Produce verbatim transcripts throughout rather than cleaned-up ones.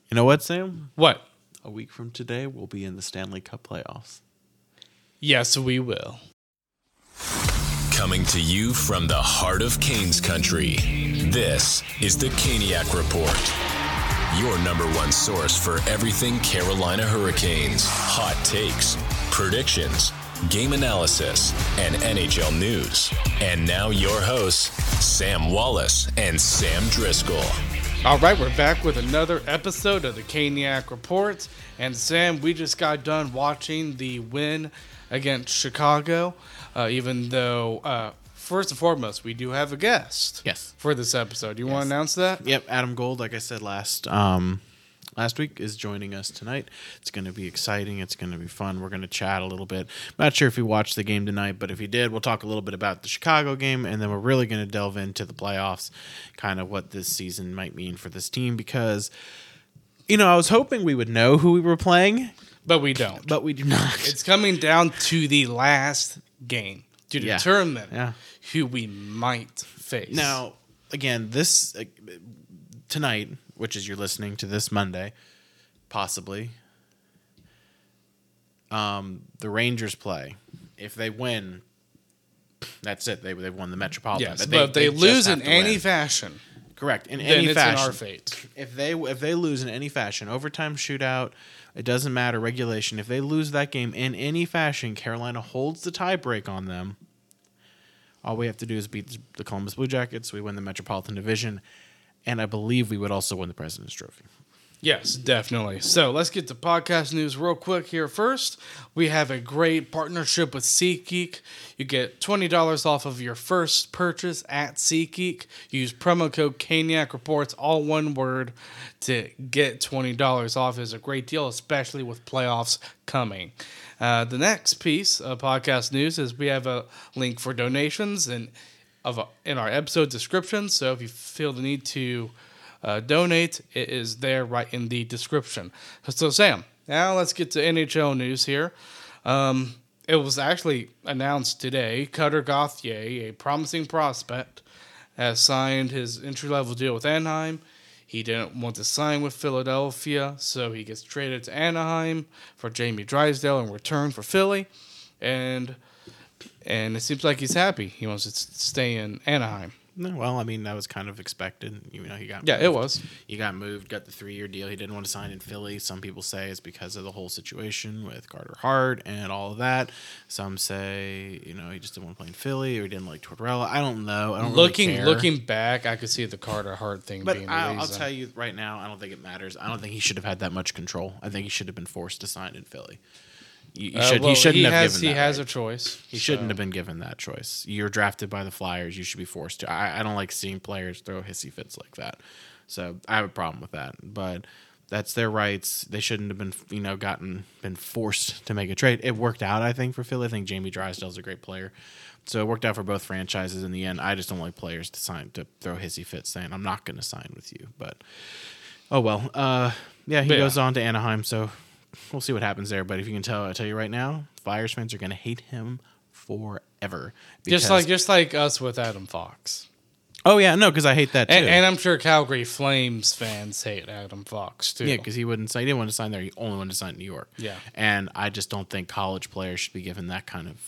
You know what, Sam? What? A week from today, we'll be in the Stanley Cup playoffs. Yes, we will. Coming to you from the heart of Canes country, this is the Caniac Report. Your number one source for everything Carolina Hurricanes, hot takes, predictions, game analysis, and N H L news. And now your hosts, Sam Wallace and Sam Driscoll. All right, we're back with another episode of the Caniac Report. And Sam, we just got done watching the win against Chicago, uh, even though, uh, first and foremost, we do have a guest Yes. for this episode. You Yes. want to announce that? Yep, Adam Gold, like I said last um, last week, is joining us tonight. It's going to be exciting. It's going to be fun. We're going to chat a little bit. I'm not sure if he watched the game tonight, but if he did, we'll talk a little bit about the Chicago game, and then we're really going to delve into the playoffs, kind of what this season might mean for this team, because, you know, I was hoping we would know who we were playing, But we don't. but we do not. It's coming down to the last game to Yeah. determine Yeah. who we might face. Now, again, this uh, tonight, which is you're listening to this Monday, possibly, um, the Rangers play. If they win, that's it. They they've won the Metropolitan. yes, but if they, just lose have in to any win. fashion, correct in then any it's fashion, in our fate. if they if they lose in any fashion, overtime, shootout, it doesn't matter, regulation. If they lose that game in any fashion, Carolina holds the tiebreak on them. All we have to do is beat the Columbus Blue Jackets. We win the Metropolitan Division, and I believe we would also win the President's Trophy. Yes, definitely. So let's get to podcast news real quick here first. We have a great partnership with SeatGeek. You get twenty dollars off of your first purchase at SeatGeek. Use promo code Caniac Reports, all one word, to get twenty dollars off. It's a great deal, especially with playoffs coming. Uh, the next piece of podcast news is we have a link for donations in, of a, in our episode description. So if you feel the need to Uh, donate, it is there right in the description. So, Sam, now let's get to N H L news here. Um, it was actually announced today, Cutter Gauthier, a promising prospect, has signed his entry-level deal with Anaheim. He didn't want to sign with Philadelphia, so he gets traded to Anaheim for Jamie Drysdale in return for Philly. And, and it seems like he's happy. He wants to stay in Anaheim. No, well, I mean, that was kind of expected. You know, he got Yeah, moved. it was. He got moved, got the three-year deal. He didn't want to sign in Philly. Some people say it's because of the whole situation with Carter Hart and all of that. Some say, you know, he just didn't want to play in Philly or he didn't like Tortorella. I don't know. I don't Looking really care. looking back, I could see the Carter Hart thing But being the I'll, reason. I'll tell you right now, I don't think it matters. I don't think he should have had that much control. I think he should have been forced to sign in Philly. You, you Uh, should, well, he shouldn't he have has, given He that has right. a choice. He shouldn't so. have been given that choice. You're drafted by the Flyers. You should be forced to. I, I don't like seeing players throw hissy fits like that. So I have a problem with that. But that's their rights. They shouldn't have been, you know, gotten been forced to make a trade. It worked out, I think, for Philly. I think Jamie Drysdale's a great player. So it worked out for both franchises in the end. I just don't like players to sign to throw hissy fits saying I'm not going to sign with you. But oh well. Uh, yeah, he But, goes yeah. on to Anaheim. So we'll see what happens there. But if you can tell, I tell you right now, Flyers fans are going to hate him forever. Just because- like just like us with Adam Fox. oh yeah, no, because I hate that too. And, and I'm sure Calgary Flames fans hate Adam Fox too. yeah, because he wouldn't sign. He didn't want to sign there. He only wanted to sign in New York. Yeah. and I just don't think college players should be given that kind of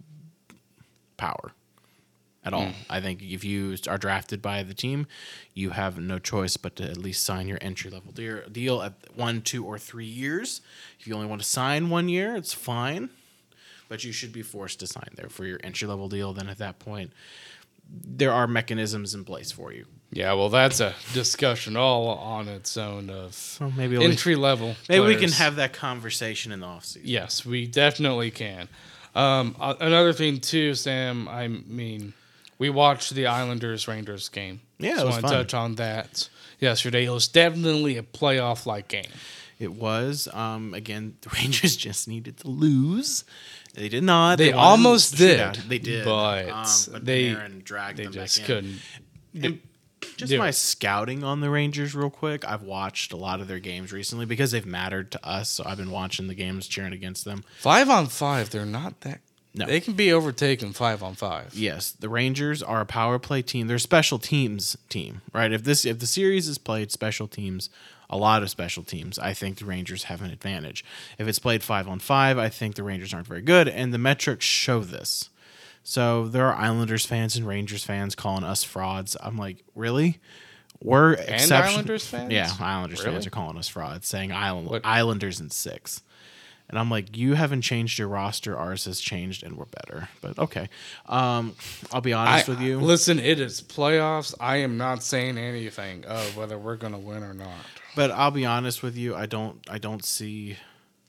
power at all. I think if you are drafted by the team, you have no choice but to at least sign your entry level deal at one, two, or three years. If you only want to sign one year, it's fine, but you should be forced to sign there for your entry level deal. Then at that point, there are mechanisms in place for you. Yeah, well, that's a discussion all on its own of So maybe we'll- entry level. maybe we can have that conversation in the offseason. Yes, we definitely can. Um, uh, another thing too, Sam. I mean, we watched the Islanders Rangers game. Yeah, it so was I want to fun. touch on that yesterday. It was definitely a playoff like game. It was. Um, again, the Rangers just needed to lose. They did not. They won almost the did, shootout. They did. but um, but they- Panarin dragged They them just back in. couldn't. And just do my it. scouting on the Rangers real quick. I've watched a lot of their games recently because they've mattered to us. So I've been watching the games, cheering against them. Five on five, they're not that. No. They can be overtaken five on five. Yes, the Rangers are a power play team. They're a special teams team, right? If this if the series is played special teams a lot of special teams, I think the Rangers have an advantage. If it's played five on five, I think the Rangers aren't very good, and the metrics show this. So there are Islanders fans and Rangers fans calling us frauds. I'm like, really? We're And exception- Islanders fans? Yeah, Islanders Really? fans are calling us frauds, saying Island- What? Islanders in six. And I'm like, you haven't changed your roster. Ours has changed, and we're better. But okay. Um, I'll be honest I- with you. Listen, it is playoffs. I am not saying anything of whether we're going to win or not. But I'll be honest with you. I don't. I don't see.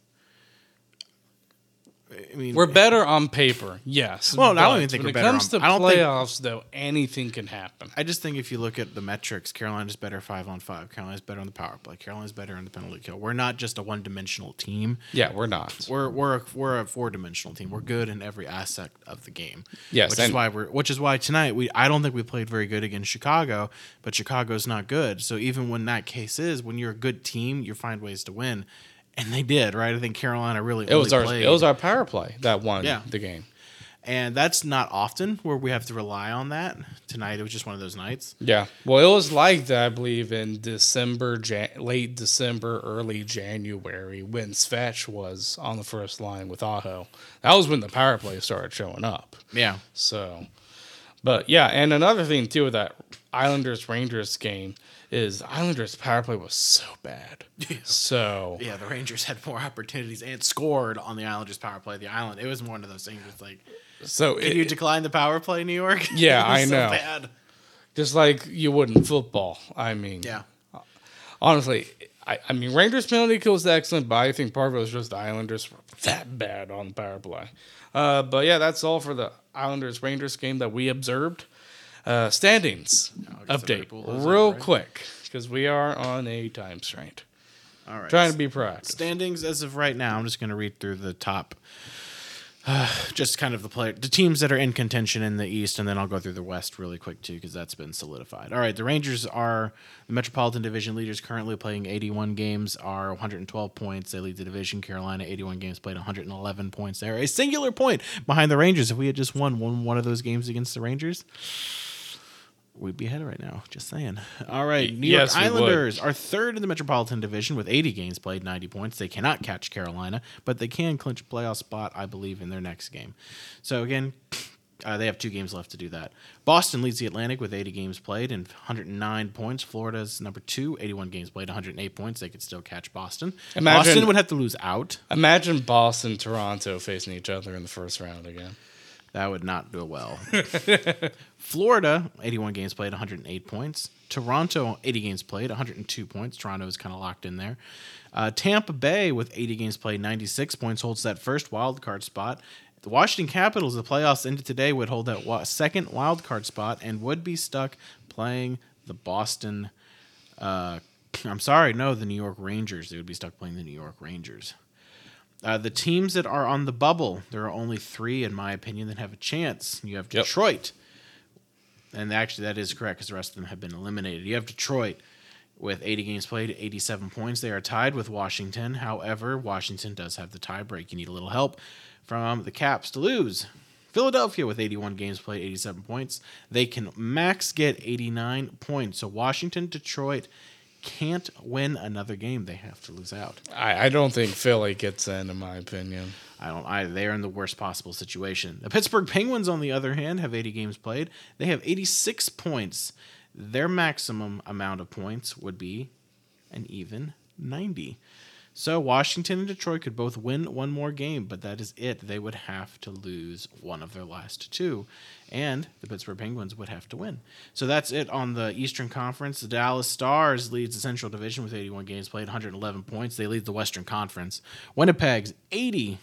I mean, We're better on paper, yes. Well, I don't but even think when we're it better comes on- to I don't think- playoffs, though, anything can happen. I just think if you look at the metrics, Carolina's better five on five. Carolina's better on the power play. Carolina's better on the penalty kill. We're not just a one dimensional team. Yeah, we're not. We're we're a, we're a four dimensional team. We're good in every aspect of the game. Yes, which is and- why we're which is why tonight we I don't think we played very good against Chicago, but Chicago's not good. So even when that case is, when you're a good team, you find ways to win, and they did. Right? I think Carolina really It was only our played, it was our power play that won Yeah. the game. and that's not often where we have to rely on that. Tonight it was just one of those nights. Yeah. Well, it was like that, I believe, in December, Jan- late December, early January, when Svetch was on the first line with Aho. That was when the power play started showing up. Yeah. So, but yeah, and another thing too with that Islanders Rangers game is Islanders power play was so bad. So Yeah, the Rangers had more opportunities and scored on the Islanders power play. The Island, it was one of those things. It's like, so can it, you decline the power play, New York? Yeah, It was I so know. bad. just like you would in football. I mean, Yeah, honestly, I, I mean Rangers penalty kill was excellent, but I think part of it was just the Islanders were that bad on the power play. Uh, but yeah, that's all for the Islanders Rangers game that we observed. Uh, standings I guess I better update pull those real up, right? quick because we are on a time constraint. all right. Trying to be proactive. Standings as of right now. I'm just going to read through the top, uh, just kind of the player, the teams that are in contention in the East, and then I'll go through the West really quick too because that's been solidified. All right, the Rangers are the Metropolitan Division leaders, currently playing eighty-one games, are one hundred twelve points. They lead the division. Carolina, eighty-one games played, one hundred eleven points. They're a singular point behind the Rangers. If we had just won one one of those games against the Rangers, we'd be ahead right now. Just saying. All right. New Yes, York we would. Islanders are third in the Metropolitan Division with eighty games played, ninety points. They cannot catch Carolina, but they can clinch a playoff spot, I believe, in their next game. So, again, uh, they have two games left to do that. Boston leads the Atlantic with eighty games played and one hundred nine points. Florida's number two, eighty-one games played, one hundred eight points. They could still catch Boston. Imagine- Boston would have to lose out. Imagine Boston, Toronto facing each other in the first round again. That would not go well. Florida, eighty-one games played, one hundred eight points. Toronto, eighty games played, one hundred two points. Toronto is kind of locked in there. Uh, Tampa Bay, with eighty games played, ninety-six points, holds that first wild card spot. The Washington Capitals, the playoffs ended today, would hold that wa- second wild card spot and would be stuck playing the Boston. Uh, I'm sorry, no, the New York Rangers. They would be stuck playing the New York Rangers. Uh, the teams that are on the bubble, there are only three, in my opinion, that have a chance. You have Yep. Detroit. And actually, that is correct because the rest of them have been eliminated. You have Detroit with eighty games played, eighty-seven points. They are tied with Washington. However, Washington does have the tie break. You need a little help from the Caps to lose. Philadelphia with eighty-one games played, eighty-seven points. They can max get eighty-nine points. So Washington, Detroit can't win another game. They have to lose out. I, I don't think Philly gets in, in my opinion. I don't. I they're in the worst possible situation. The Pittsburgh Penguins, on the other hand, have eighty games played. They have eighty-six points. Their maximum amount of points would be an even ninety. So Washington and Detroit could both win one more game, but that is it. They would have to lose one of their last two, and the Pittsburgh Penguins would have to win. So that's it on the Eastern Conference. The Dallas Stars leads the Central Division with eighty-one games played, one hundred eleven points. They lead the Western Conference. Winnipeg's eighty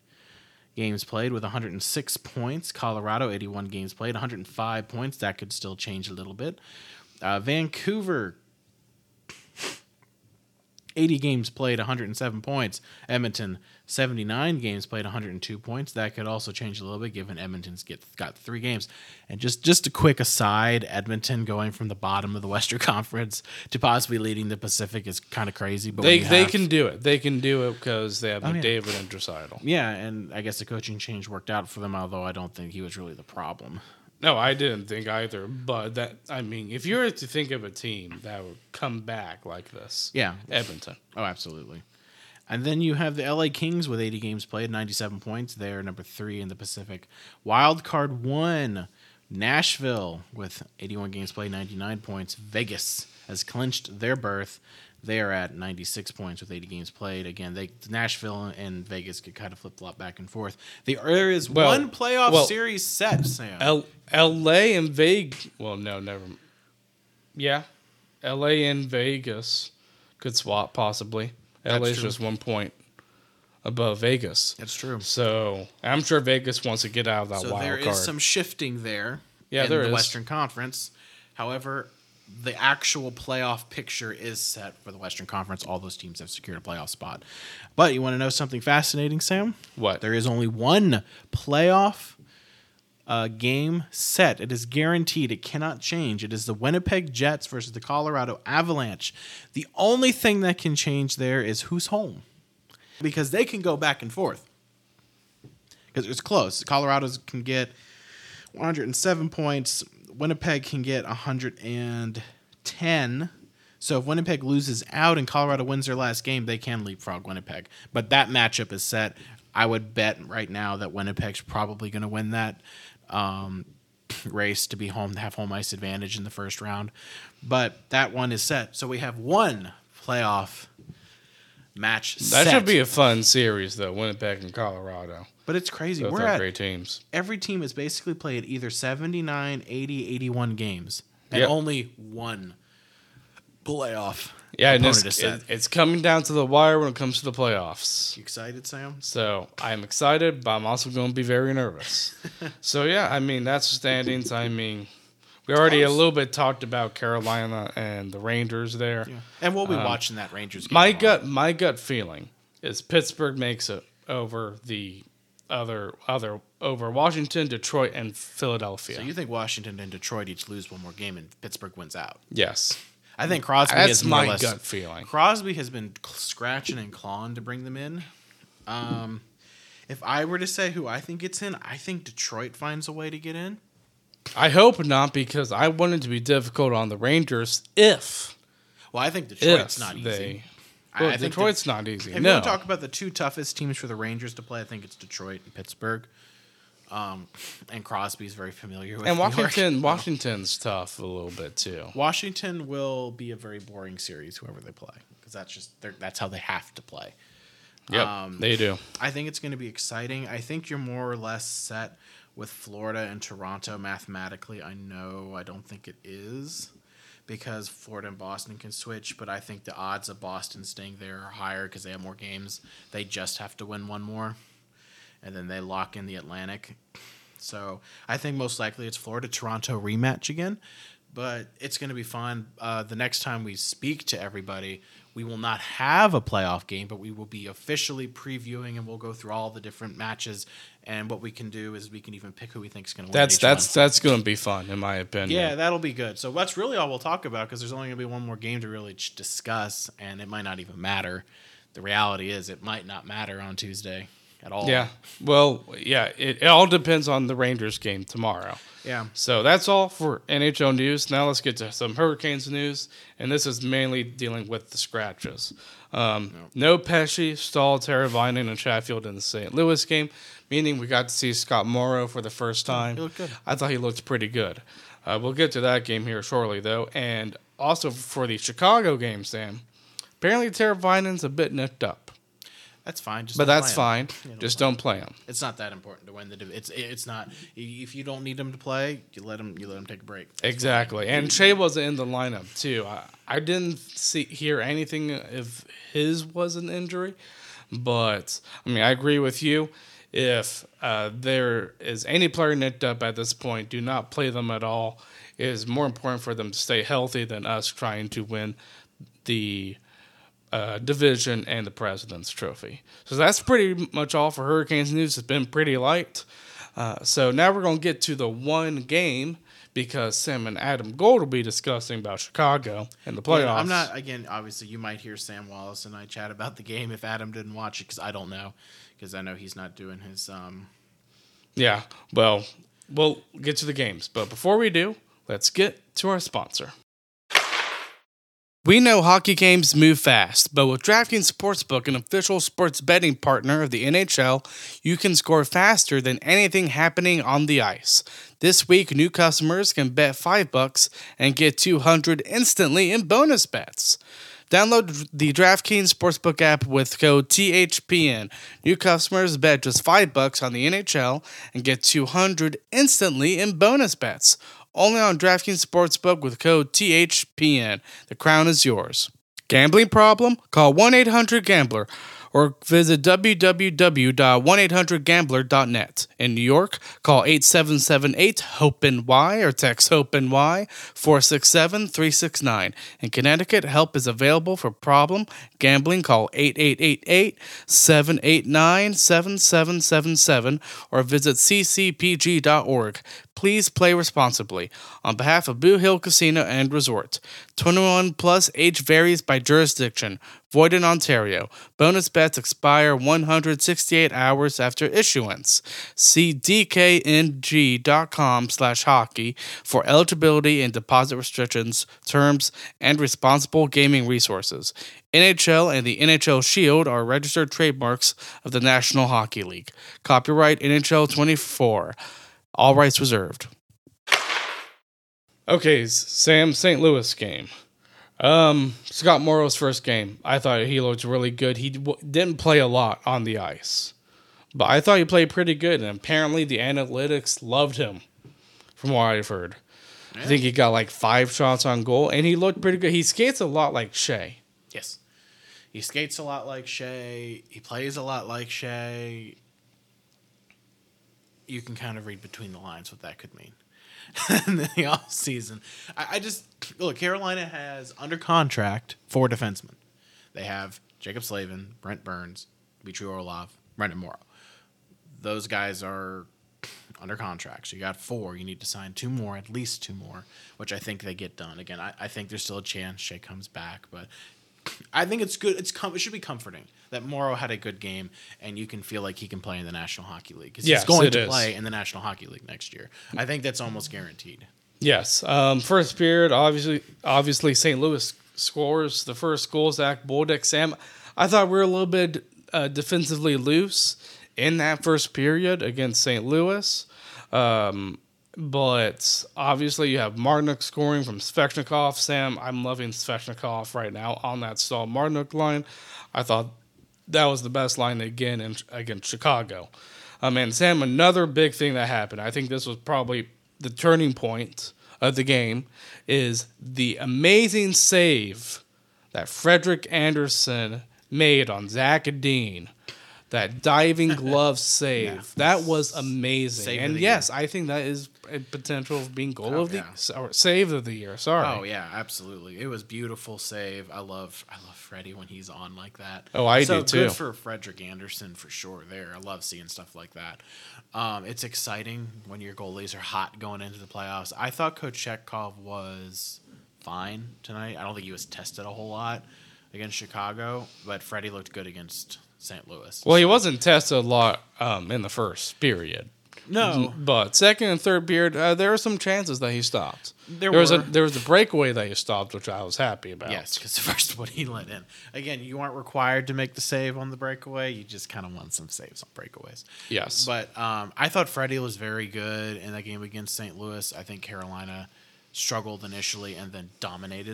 games played with one hundred six points. Colorado, eighty-one games played, one hundred five points. That could still change a little bit. Uh, Vancouver, eighty games played, one hundred seven points. Edmonton, seventy-nine games played, one hundred two points. That could also change a little bit given Edmonton's get, got three games. And just, just a quick aside, Edmonton going from the bottom of the Western Conference to possibly leading the Pacific is kind of crazy. But They when you they have- can do it. They can do it because they have Oh, yeah. McDavid and Draisaitl. Yeah, and I guess the coaching change worked out for them, although I don't think he was really the problem. No, I didn't think either. But that, I mean, if you were to think of a team that would come back like this, Yeah. Edmonton. Oh, absolutely. And then you have the L A Kings with eighty games played, ninety-seven points. They're number three in the Pacific. Wild card one, Nashville with eighty-one games played, ninety-nine points. Vegas has clinched their berth. They are at ninety-six points with eighty games played. Again, they Nashville and Vegas could kind of flip-flop back and forth. There is Well- one playoff well, series set, Sam. L- L.A. and Vegas. Well, no, never. Yeah, L A and Vegas could swap possibly. L A's true. just one point above Vegas. That's true. So I'm sure Vegas wants to get out of that So wild there card. is some shifting there Yeah, in there the is. Western Conference. However, the actual playoff picture is set for the Western Conference. All those teams have secured a playoff spot. But you want to know something fascinating, Sam? What? There is only one playoff uh, game set. It is guaranteed. It cannot change. It is the Winnipeg Jets versus the Colorado Avalanche. The only thing that can change there is who's home, because they can go back and forth. Because it's close. Colorado can get one hundred seven points. Winnipeg can get one hundred ten. So if Winnipeg loses out and Colorado wins their last game, they can leapfrog Winnipeg. But that matchup is set. I would bet right now that Winnipeg's probably going to win that um, race to be home, to have home ice advantage in the first round. But that one is set. So we have one playoff match That set. should be a fun series, though. Winnipeg and Colorado. But it's crazy. Both We're are at great teams. every team has basically played either seventy-nine, eighty, eighty-one games, and Yep. only one playoff Yeah, and opponent it's, is set. it- it's coming down to the wire when it comes to the playoffs. You excited, Sam? So I'm excited, but I'm also going to be very nervous. So yeah, I mean that's the standings. I mean, we already a Close. little bit talked about Carolina and the Rangers there. Yeah. And we'll be Um, watching that Rangers game. My tomorrow. gut, my gut feeling is Pittsburgh makes it over the other other over Washington, Detroit, and Philadelphia. So you think Washington and Detroit each lose one more game and Pittsburgh wins out? yes, I think Crosby that's has more or my less, gut feeling. Crosby has been scratching and clawing to bring them in. Um, if I were to say who I think gets in, I think Detroit finds a way to get in. I hope not, because I want it to be difficult on the Rangers if Well, I think Detroit's if not easy. they. I- Well, I think Detroit's not easy. If you No, want to talk about the two toughest teams for the Rangers to play, I think it's Detroit and Pittsburgh. Um, and Crosby's very familiar with and New York. Washington, Washington's tough a little bit too. Washington will be a very boring series, whoever they play, because that's just they're- that's how they have to play. Yep, Um, they do. I think it's going to be exciting. I think you're more or less set with Florida and Toronto mathematically. I know I don't think it is, because Florida and Boston can switch, but I think the odds of Boston staying there are higher because they have more games. They just have to win one more, and then they lock in the Atlantic. So I think most likely it's Florida-Toronto rematch again, but it's going to be fun. Uh, the next time we speak to everybody, we will not have a playoff game, but we will be officially previewing, and we'll go through all the different matches. And what we can do is we can even pick who we think is going to win. That's each that's one. that's going to be fun, in my opinion. Yeah, that'll be good. So that's really all we'll talk about, because there's only going to be one more game to really ch- discuss, and it might not even matter. The reality is it might not matter on Tuesday at all. Yeah. Well, yeah. It, it all depends on the Rangers game tomorrow. Yeah. So that's all for N H L news. Now let's get to some Hurricanes news, and this is mainly dealing with the scratches. Um, no Pesci, Stahl, Teravainen, and Chatfield in the Saint Louis game, meaning we got to see Scott Morrow for the first time. he looked good. I thought he looked pretty good. Uh, we'll get to that game here shortly, though. And also for the Chicago game, Sam, apparently Teravainen's a bit nicked up. That's fine. Just But don't that's play him. fine. Yeah, don't Just play him. don't play him. It's not that important to win the. Div- It's it's not. If you don't need him to play, you let him. You let him take a break. That's Exactly. And Shea wasn't in the lineup, too. I, I didn't see hear anything if his was an injury. But, I mean, I agree with you. If uh, there is any player nicked up at this point, do not play them at all. It is more important for them to stay healthy than us trying to win the uh, division and the President's Trophy. So that's pretty much all for Hurricanes news. It's been pretty light. Uh, so now we're going to get to the one game, because Sam and Adam Gold will be discussing about Chicago and the playoffs. Yeah, I'm not. Again, obviously, you might hear Sam Wallace and I chat about the game if Adam didn't watch it, because I don't know, because I know he's not doing his. Um, Yeah, well, we'll get to the games. But before we do, let's get to our sponsor. We know hockey games move fast, but with DraftKings Sportsbook, an official sports betting partner of the N H L, you can score faster than anything happening on the ice. This week, new customers can bet five bucks and get two hundred instantly in bonus bets. Download the DraftKings Sportsbook app with code T H P N. New customers bet just five bucks on the N H L and get two hundred instantly in bonus bets. Only on DraftKings Sportsbook with code T H P N. The crown is yours. Gambling problem? Call one eight hundred gambler or visit w w w dot one eight hundred gambler dot net. In New York, call eight seven seven eight hope N Y or text HOPE-NY four six seven three six nine. In Connecticut, help is available for problem gambling. Call eight eight eight eight seven eight nine seven seven seven seven or visit c c p g dot org. Please play responsibly. On behalf of Boo Hill Casino and Resort. twenty-one plus, age varies by jurisdiction. Void in Ontario. Bonus bets expire one hundred sixty-eight hours after issuance. See d k n g dot com slash hockey for eligibility and deposit restrictions, terms, and responsible gaming resources. N H L and the N H L Shield are registered trademarks of the National Hockey League. Copyright N H L twenty-four. All rights reserved. Okay, Sam, Saint Louis game. Um, Scott Morrow's first game. I thought he looked really good. He d- didn't play a lot on the ice, but I thought he played pretty good, and apparently the analytics loved him, from what I've heard. Yeah. I think he got like five shots on goal, and he looked pretty good. He skates a lot like Shea. Yes. He skates a lot like Shea. He plays a lot like Shea. You can kind of read between the lines what that could mean. In the offseason. I, I just, look, Carolina has under contract four defensemen. They have Jacob Slavin, Brent Burns, Dmitry Orlov, Brendan Morrow. Those guys are under contract. So you got four. You need to sign two more, at least two more, which I think they get done. Again, I, I think there's still a chance Shea comes back, but I think it's good. It's com- It should be comforting that Morrow had a good game, and you can feel like he can play in the National Hockey League. Because yes, he's going to is. play in the National Hockey League next year. I think that's almost guaranteed. Yes. Um, first period, obviously, obviously Saint Louis scores the first goal. Zach Bolduc. Sam, I thought we were a little bit uh, defensively loose in that first period against Saint Louis. Um, but obviously you have Martinook scoring from Svechnikov. Sam, I'm loving Svechnikov right now on that Stahl Martinook line. I thought that was the best line again in, against Chicago. Um, and Sam, another big thing that happened, I think this was probably the turning point of the game, is the amazing save that Frederik Andersen made on Zach Edin. That diving glove save. Yeah. That was amazing. Save and yes, year. I think that is a potential of being goal oh, of the yeah. or save of the year. Sorry. Oh yeah, absolutely. It was beautiful save. I love I love Freddie when he's on like that. Oh, I so do too. Good for Frederik Andersen for sure there. I love seeing stuff like that. Um, it's exciting when your goalies are hot going into the playoffs. I thought Kochetkov was fine tonight. I don't think he was tested a whole lot against Chicago, but Freddie looked good against Saint Louis. Well, he wasn't tested a lot um, in the first period. No, but second and third period, uh, there were some chances that he stopped. There, there were. was a there was a breakaway that he stopped, which I was happy about. Yes, because the first one he let in. Again, you aren't required to make the save on the breakaway. You just kind of want some saves on breakaways. Yes, but um, I thought Freddie was very good in that game against Saint Louis. I think Carolina struggled initially and then dominated.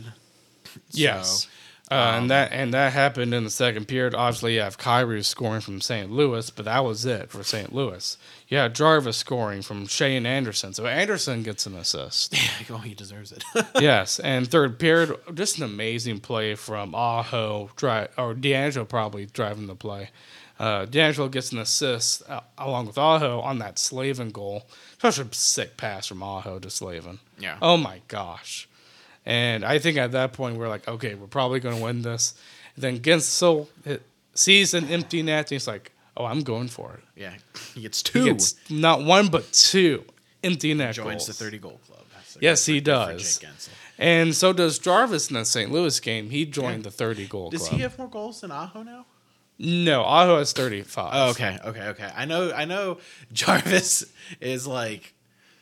Yes. So, Uh, um, and that and that happened in the second period. Obviously, you have Kyrie scoring from Saint Louis, but that was it for Saint Louis. You had Jarvis scoring from Shea and Anderson. So Anderson gets an assist. Yeah, well, he deserves it. Yes, and third period, just an amazing play from Aho, dri- or D'Angelo probably driving the play. Uh, D'Angelo gets an assist uh, along with Aho on that Slavin goal. Such a sick pass from Aho to Slavin. Yeah. Oh, my gosh. And I think at that point, we're like, okay, we're probably going to win this. And then Gensel sees an empty net, and he's like, oh, I'm going for it. Yeah, he gets two. He gets not one, but two empty net Joins goals. Joins the thirty-goal club. So yes, he does. And so does Jarvis in the Saint Louis game. He joined yeah. the thirty-goal club. Does he have more goals than Aho now? No, Aho has thirty-five. Oh, okay, okay, okay. I know, I know Jarvis is like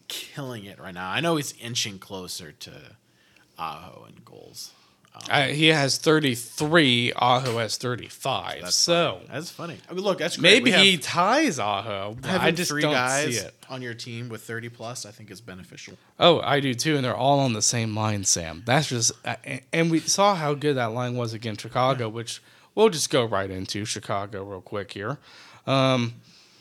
killing it right now. I know he's inching closer to Aho in goals. Um, Uh, he has thirty-three. Aho has thirty-five. that's so funny. That's funny. I mean, look, that's great. maybe We have, he ties Aho. But having I just three don't guys see it. on your team with thirty plus, I think is beneficial. Oh, I do too, and they're all on the same line, Sam. That's just, uh, and we saw how good that line was against Chicago, which we'll just go right into Chicago real quick here. Um,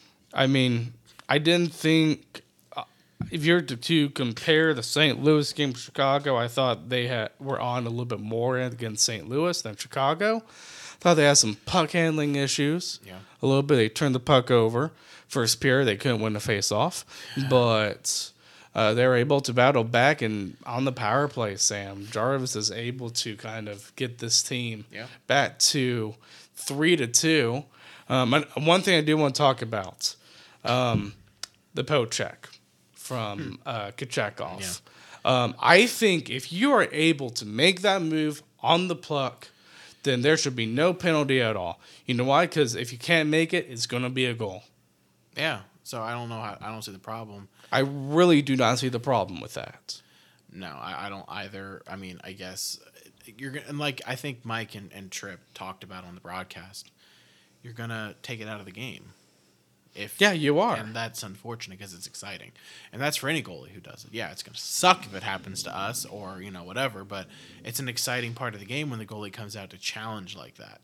I mean, I didn't think uh, if you're to, to compare the Saint Louis game to Chicago, I thought they had were on a little bit more against Saint Louis than Chicago. Thought they had some puck handling issues. Yeah. A little bit. They turned the puck over. First period, they couldn't win the face-off, but uh, they were able to battle back. And on the power play, Sam Jarvis is able to kind of get this team Yeah. back to three to two. Um, and one thing I do want to talk about, um, the poke check from uh, Kachekov. Yeah. Um, I think if you are able to make that move on the puck, then there should be no penalty at all. You know why? Because if you can't make it, it's going to be a goal. Yeah. So I don't know how. I don't see the problem. I really do not see the problem with that. No, I, I don't either. I mean, I guess you're gonna, and like I think Mike and, and Tripp talked about on the broadcast. You're gonna take it out of the game. If Yeah, you are. and that's unfortunate because it's exciting, and that's for any goalie who does it. Yeah, it's gonna suck if it happens to us or you know whatever, but it's an exciting part of the game when the goalie comes out to challenge like that.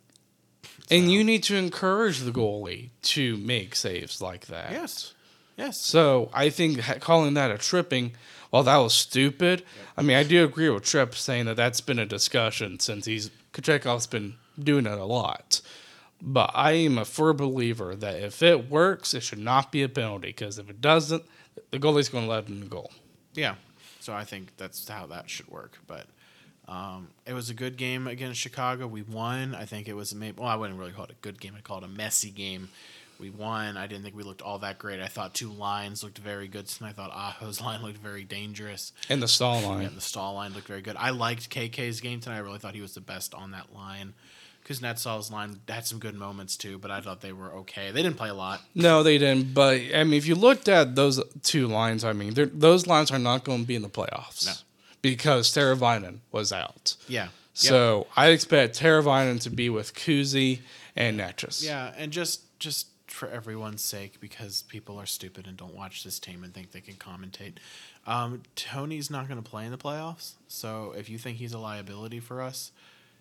And So- you need to encourage the goalie to make saves like that. Yes, yes, So I think ha- calling that a tripping, well, that was stupid. I mean, I do agree with Tripp saying that that's been a discussion since he's Kachekov's been doing it a lot. But I am a firm believer that if it works, it should not be a penalty because if it doesn't, the goalie's going to let him go. yeah. So I think that's how that should work. But um, it was a good game against Chicago. We won. I think it was a maybe. Well, I wouldn't really call it a good game. I call it a messy game. We won. I didn't think we looked all that great. I thought two lines looked very good. And I thought Aho's line looked very dangerous. And the stall Yeah, line. the stall line looked very good. I liked K K's game tonight. I really thought he was the best on that line. Kuznetsov's line had some good moments too, but I thought they were okay. They didn't play a lot. No, they didn't. But, I mean, if you looked at those two lines, I mean, they're- those lines are not going to be in the playoffs. No. Because Teravainen was out. Yeah. So I expect Teravainen to be with Kuzi and Natchez. Yeah, and just just for everyone's sake, because people are stupid and don't watch this team and think they can commentate. Um, Tony's not going to play in the playoffs, so if you think he's a liability for us,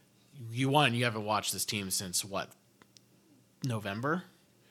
you one you haven't watched this team since what November.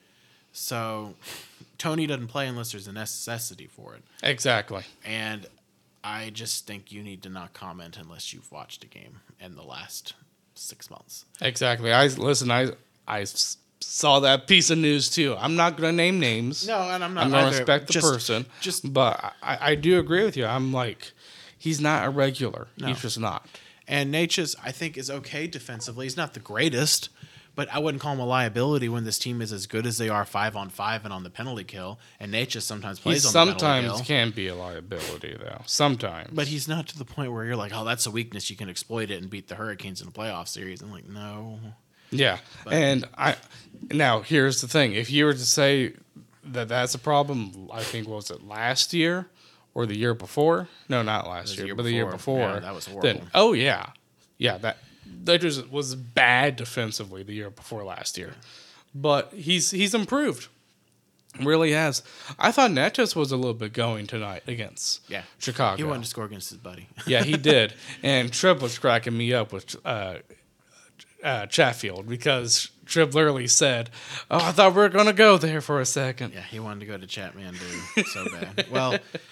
So Tony doesn't play unless there's a necessity for it, Exactly. and I just think you need to not comment unless you've watched a game in the last six months. Exactly. I listen. I I s- saw that piece of news too. I'm not going to name names. No, and I'm not. I'm going to either. respect the Just- person. Just but I, I do agree with you. I'm like, he's not a regular. No. He's just not. And Natchez, I think, is okay defensively. He's not the greatest, but I wouldn't call him a liability when this team is as good as they are five on five and on the penalty kill. And Natchez sometimes He plays on the penalty sometimes kill. can be a liability though. Sometimes. But he's not to the point where you're like, oh, that's a weakness. You can exploit it and beat the Hurricanes in a playoff series. I'm like, no. Yeah, and I now here's the thing: if you were to say that that's a problem, I think what was it last year or the year before? No, not last the year, year but the year before. before. Yeah, that was Then, horrible. oh yeah, yeah, that that just was bad defensively the year before last year, but he's he's improved, really has. I thought Natchez was a little bit going tonight against Yeah. Chicago. He wanted to score against his buddy. Yeah, he did. And Tripp was cracking me up with uh, uh, Chatfield because Tripp literally said, "Oh, I thought we were going to go there for a second." Yeah, he wanted to go to Chatmandu so bad. Well,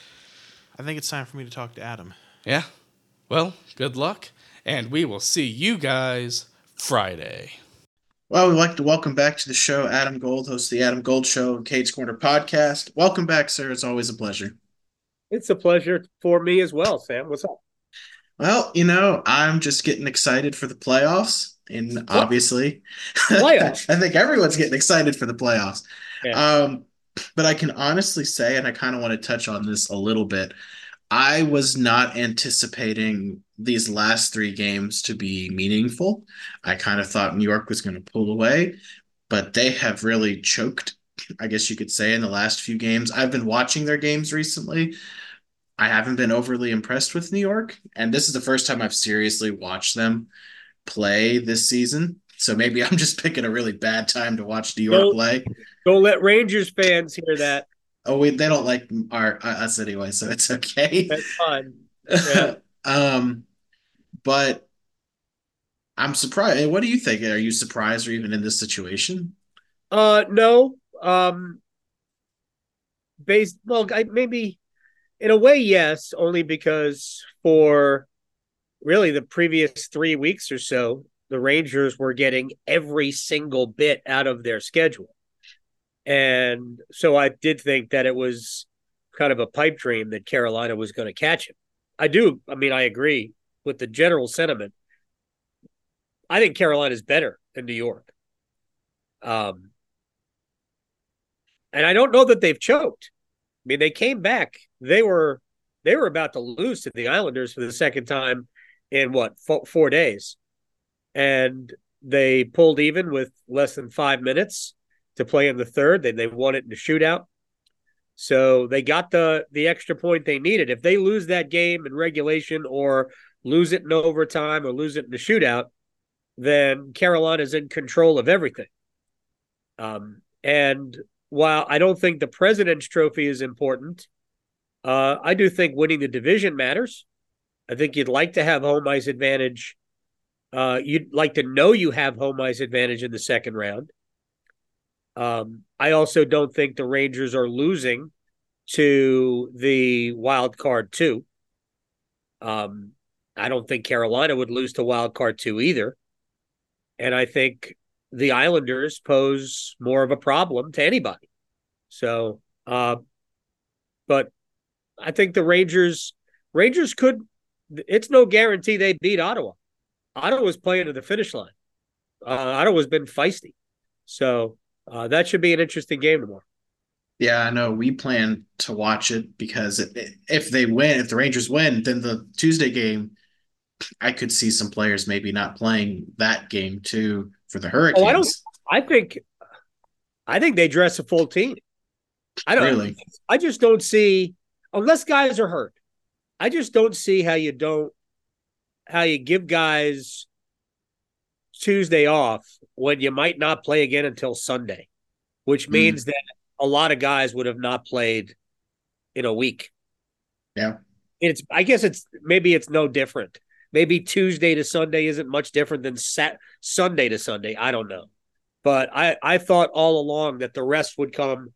I think it's time for me to talk to Adam. Yeah. Well, good luck, and we will see you guys Friday. Well, we'd like to welcome back to the show Adam Gold, host of the Adam Gold Show and Cade's Corner podcast. Welcome back, sir. It's always a pleasure. It's a pleasure for me as well, Sam. What's up? Well, you know, I'm just getting excited for the playoffs, and obviously, Playoffs? I think everyone's getting excited for the playoffs. Yeah. Um, but I can honestly say, and I kind of want to touch on this a little bit, I was not anticipating these last three games to be meaningful. I kind of thought New York was going to pull away, but they have really choked, I guess you could say, in the last few games. I've been watching their games recently. I haven't been overly impressed with New York, and this is the first time I've seriously watched them play this season. So maybe I'm just picking a really bad time to watch New York Don't play. don't let Rangers fans hear that. Oh, wait, they don't like our uh, us anyway, so it's okay. That's fine. Yeah. um, but I'm surprised. What do you think? Are you surprised or even in this situation? Uh, no. Um, based well, I, maybe in a way, yes, only because for really the previous three weeks or so, the Rangers were getting every single bit out of their schedule. And so I did think that it was kind of a pipe dream that Carolina was going to catch him. I do. I mean, I agree with the general sentiment. I think Carolina is better than New York. Um, and I don't know that they've choked. I mean, they came back. They were they were about to lose to the Islanders for the second time in what four, four days, and they pulled even with less than five minutes to play in the third. They they won it in the shootout, so they got the the extra point they needed. If they lose that game in regulation or lose it in overtime or lose it in the shootout, then Carolina's in control of everything. Um, and while I don't think the President's Trophy is important, uh, I do think winning the division matters. I think you'd like to have home ice advantage. Uh, you'd like to know you have home ice advantage in the second round. Um, I also don't think the Rangers are losing to the wild card two. Um, I don't think Carolina would lose to wild card two either. And I think the Islanders pose more of a problem to anybody. So, uh, but I think the Rangers, Rangers could, it's no guarantee they beat Ottawa. Ottawa's playing to the finish line. Uh, Ottawa's been feisty. So uh, that should be an interesting game tomorrow. Yeah, I know. We plan to watch it because it, if they win, if the Rangers win, then the Tuesday game, I could see some players maybe not playing that game too for the Hurricanes. Oh, I don't. I think. I think they dress a full team. I don't. Really? I just don't see unless guys are hurt. I just don't see how you don't how you give guys Tuesday off when you might not play again until Sunday, which means mm. that a lot of guys would have not played in a week. Yeah. It's I guess it's maybe it's no different. Maybe Tuesday to Sunday isn't much different than Sat- Sunday to Sunday. I don't know. But I, I thought all along that the rest would come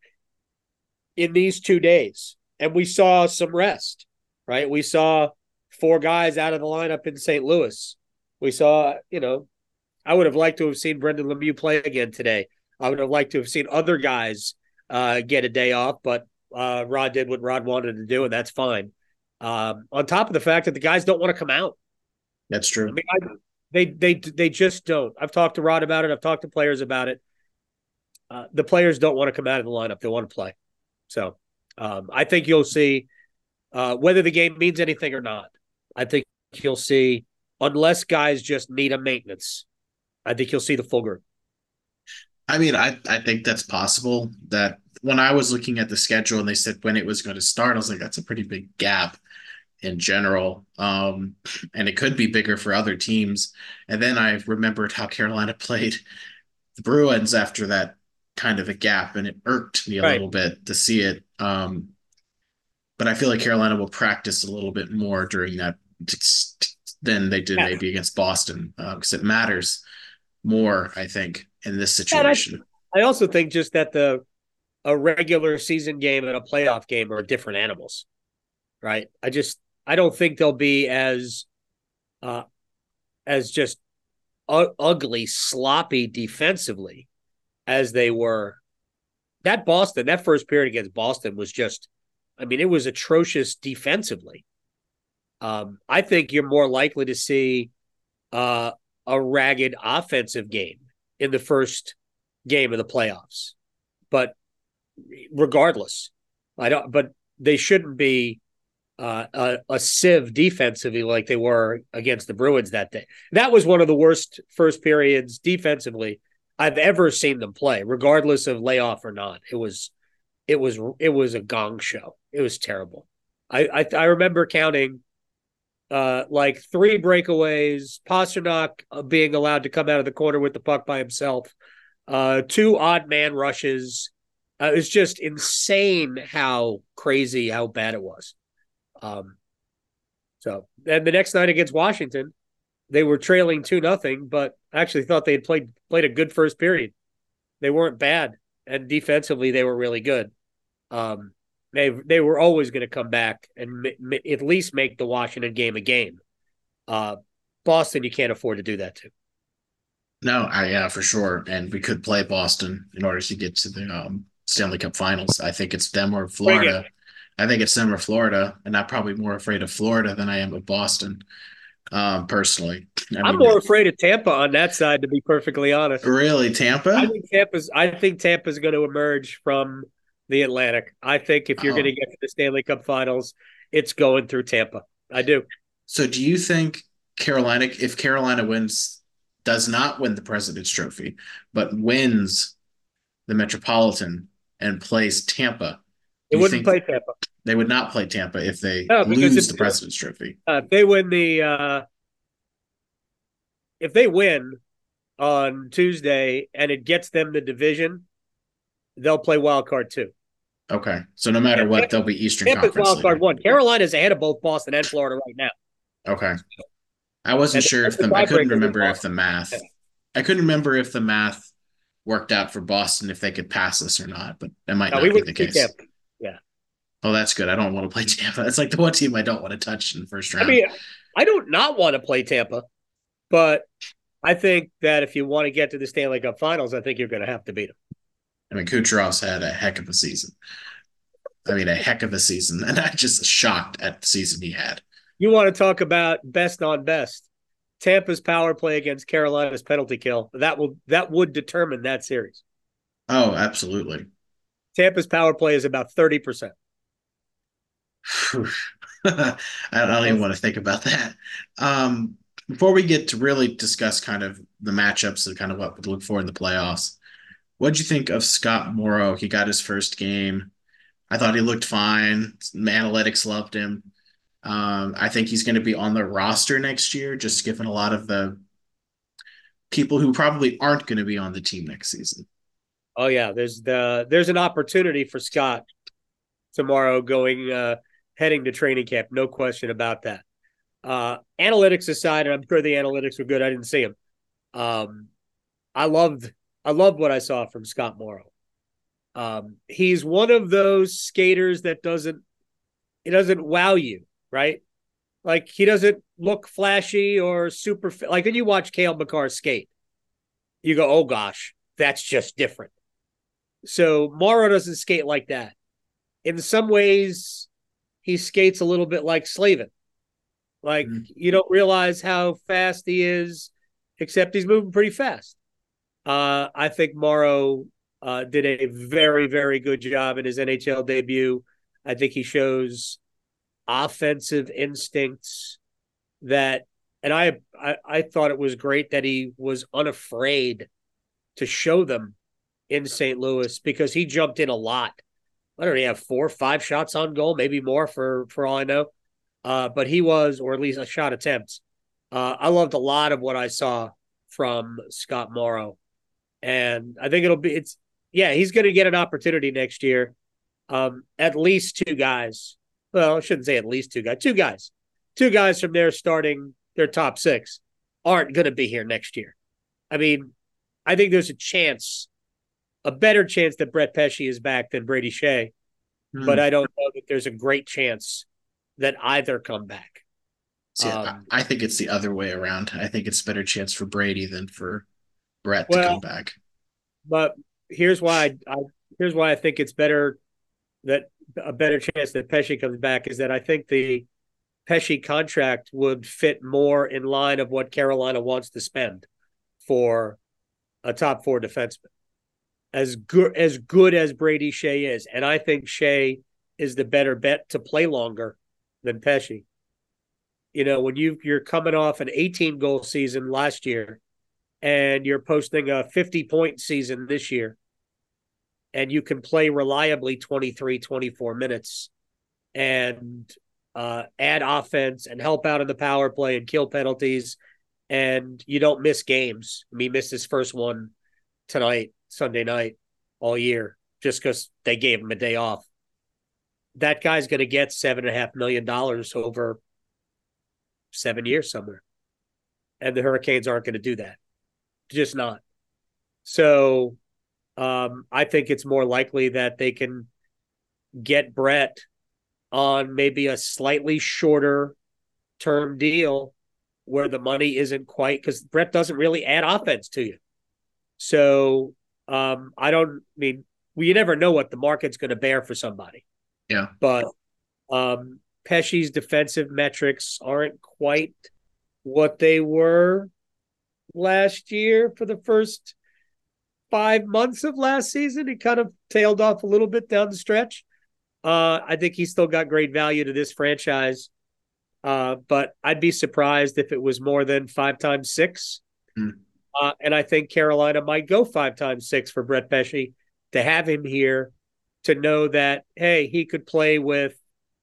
in these two days. And we saw some rest, right? We saw four guys out of the lineup in Saint Louis. We saw, you know, I would have liked to have seen Brendan Lemieux play again today. I would have liked to have seen other guys uh, get a day off, but uh, Rod did what Rod wanted to do, and that's fine. Um, on top of the fact that the guys don't want to come out. That's true. I mean, I, they they they just don't. I've talked to Rod about it. I've talked to players about it. Uh, the players don't want to come out of the lineup. They want to play. So um, I think you'll see uh, whether the game means anything or not. I think you'll see, unless guys just need a maintenance, I think you'll see the full group. I mean, I, I think that's possible. That when I was looking at the schedule and they said when it was going to start, I was like, that's a pretty big gap in general. Um, and it could be bigger for other teams. And then I remembered how Carolina played the Bruins after that kind of a gap, and it irked me a right. little bit to see it. Um, but I feel like Carolina will practice a little bit more during that than they did yeah. maybe against Boston, because uh, it matters more, I think, in this situation. I, I also think just that the a regular season game and a playoff game are different animals, right? I just I don't think they'll be as uh, as just u- ugly, sloppy defensively as they were. That Boston, that first period against Boston was just, I mean, it was atrocious defensively. Um, I think you're more likely to see uh, a ragged offensive game in the first game of the playoffs. But regardless, I don't. But they shouldn't be uh, a, a sieve defensively like they were against the Bruins that day. That was one of the worst first periods defensively I've ever seen them play, regardless of layoff or not. It was, it was, it was a gong show. It was terrible. I I, I remember counting uh, like three breakaways, Pasternak uh, being allowed to come out of the corner with the puck by himself, uh, two odd man rushes. Uh, it was just insane how crazy, how bad it was. Um, so then the next night against Washington, they were trailing two nothing, but I actually thought they had played played a good first period. They weren't bad, and defensively they were really good. Um, they they were always going to come back and m- m- at least make the Washington game a game. Uh, Boston, you can't afford to do that to. No, I, yeah, for sure. And we could play Boston in order to get to the um, Stanley Cup Finals. I think it's them or Florida. I think it's them or Florida, and I'm probably more afraid of Florida than I am of Boston, um, personally. I I'm mean, more afraid of Tampa on that side, to be perfectly honest. really, Tampa? I think Tampa's. I think Tampa's going to emerge from the Atlantic. I think if you're Oh. going to get to the Stanley Cup Finals, it's going through Tampa. I do. So, do you think Carolina, if Carolina wins, does not win the President's Trophy, but wins the Metropolitan and plays Tampa, They do you wouldn't think play Tampa. they would not play Tampa if they No, because lose if- the President's Trophy? Uh, if they win the, uh, if they win on Tuesday and it gets them the division, they'll play wild card two. Okay, so no matter Yeah, what, Tampa- they'll be Eastern Tampa's Conference wild card leader. one. Carolina's ahead of both Boston and Florida right now. Okay, I wasn't And sure if the the I couldn't tiebreaker is remember if Boston. the math. I couldn't remember if the math worked out for Boston if they could pass us or not, but that might No, not we be would the see case. Tampa. Oh, that's good. I don't want to play Tampa. That's like the one team I don't want to touch in the first I round. mean, I don't not want to play Tampa, but I think that if you want to get to the Stanley Cup Finals, I think you're going to have to beat them. I mean, Kucherov's had a heck of a season. I mean, a heck of a season, and I'm just shocked at the season he had. You want to talk about best on best? Tampa's power play against Carolina's penalty kill. That will that would determine that series. Oh, absolutely. Tampa's power play is about thirty percent. I don't even want to think about that. Um, before we get to really discuss kind of the matchups and kind of what to look for in the playoffs, what'd you think of Scott Morrow? He got his first game. I thought he looked fine. Analytics loved him. Um, I think he's going to be on the roster next year, just given a lot of the people who probably aren't going to be on the team next season. Oh yeah, there's the there's an opportunity for Scott tomorrow going uh, heading to training camp. No question about that. Uh, analytics aside, and I'm sure the analytics were good. I didn't see them. Um, I loved I loved what I saw from Scott Morrow. Um, he's one of those skaters that doesn't he doesn't wow you, right? Like he doesn't look flashy or super like when you watch Cale Makar skate, you go, oh gosh, that's just different. So Morrow doesn't skate like that. In some ways, he skates a little bit like Slavin. Like mm. you don't realize how fast he is, except he's moving pretty fast. Uh, I think Morrow uh, did a very, very good job in his N H L debut. I think he shows offensive instincts that, and I, I, I thought it was great that he was unafraid to show them in Saint Louis because he jumped in a lot. I don't know, he have four, five shots on goal, maybe more for, for all I know. Uh, but he was, or at least a shot attempts. Uh, I loved a lot of what I saw from Scott Morrow. And I think it'll be, it's, yeah, he's going to get an opportunity next year. Um, at least two guys. Well, I shouldn't say at least two guys. Two guys. Two guys from their starting, their top six aren't going to be here next year. I mean, I think there's a chance, a better chance that Brett Pesce is back than Brady Shea. Hmm. But I don't know that there's a great chance that either come back. See, um, I think it's the other way around. I think it's a better chance for Brady than for Brett well, to come back. But here's why I, I here's why I think it's better that a better chance that Pesce comes back is that I think the Pesce contract would fit more in line of what Carolina wants to spend for a top four defenseman. As good as good as Brady Shea is, and I think Shea is the better bet to play longer than Pesce. You know, when you you're coming off an eighteen goal season last year, and you're posting a fifty point season this year, and you can play reliably twenty-three, twenty-four minutes, and uh, add offense and help out in the power play and kill penalties, and you don't miss games. I mean, he missed his first one tonight, Sunday night, all year, just because they gave him a day off. That guy's going to get seven and a half million dollars over seven years somewhere, and the Hurricanes aren't going to do that. Just not. So um, I think it's more likely that they can get Brett on maybe a slightly shorter term deal where the money isn't quite, because Brett doesn't really add offense to you. So um, I don't I mean, well, you never know what the market's going to bear for somebody. Yeah. But um, Pesce's defensive metrics aren't quite what they were last year for the first five months of last season. He kind of tailed off a little bit down the stretch. Uh, I think he's still got great value to this franchise. Uh, but I'd be surprised if it was more than five times six. Mm. Uh, and I think Carolina might go five times six for Brett Pesce to have him here, to know that, hey, he could play with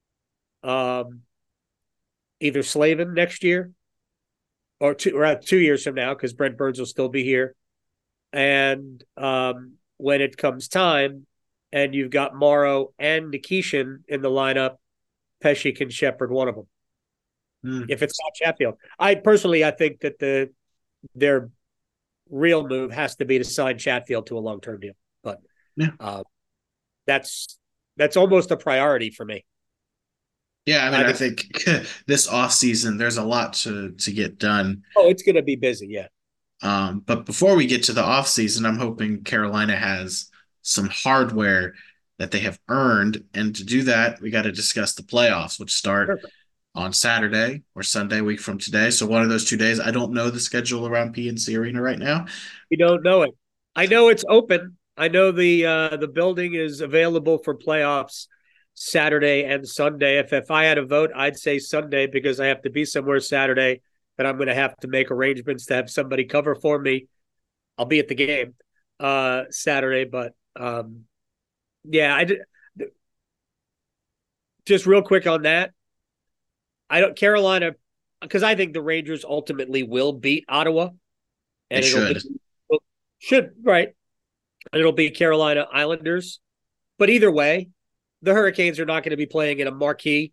um, either Slavin next year or two, or two years from now, because Brent Burns will still be here. And um, when it comes time and you've got Morrow and Nikishin in the lineup, Pesce can shepherd one of them. Mm. If it's not Chatfield. I personally, I think that the their real move has to be to sign Chatfield to a long-term deal. But yeah. uh, that's that's almost a priority for me. Yeah, I mean, I, I think this offseason, there's a lot to, to get done. Oh, it's going to be busy, yeah. Um, but before we get to the offseason, I'm hoping Carolina has some hardware that they have earned. And to do that, we got to discuss the playoffs, which start Perfect. on Saturday or Sunday, week from today. So one of those two days. I don't know the schedule around P N C Arena right now. You don't know it. I know it's open. I know the uh, the building is available for playoffs Saturday and Sunday. If if I had a vote, I'd say Sunday, because I have to be somewhere Saturday, and I'm going to have to make arrangements to have somebody cover for me. I'll be at the game uh, Saturday, but um, yeah, I did. Just real quick on that, I don't Carolina, because I think the Rangers ultimately will beat Ottawa, and they it'll should be, should right, and it'll be Carolina Islanders. But either way, the Hurricanes are not going to be playing in a marquee.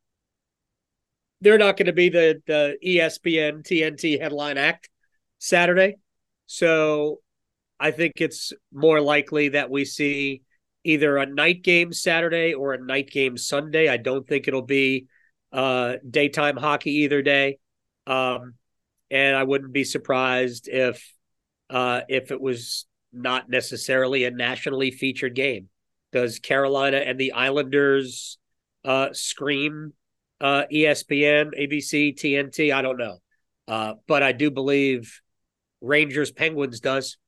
They're not going to be the, the E S P N T N T headline act Saturday. So I think it's more likely that we see either a night game Saturday or a night game Sunday. I don't think it'll be uh, daytime hockey either day. Um, and I wouldn't be surprised if uh, if it was not necessarily a nationally featured game. Does Carolina and the Islanders uh, scream uh, E S P N, A B C, T N T? I don't know. Uh, but I do believe Rangers Penguins does.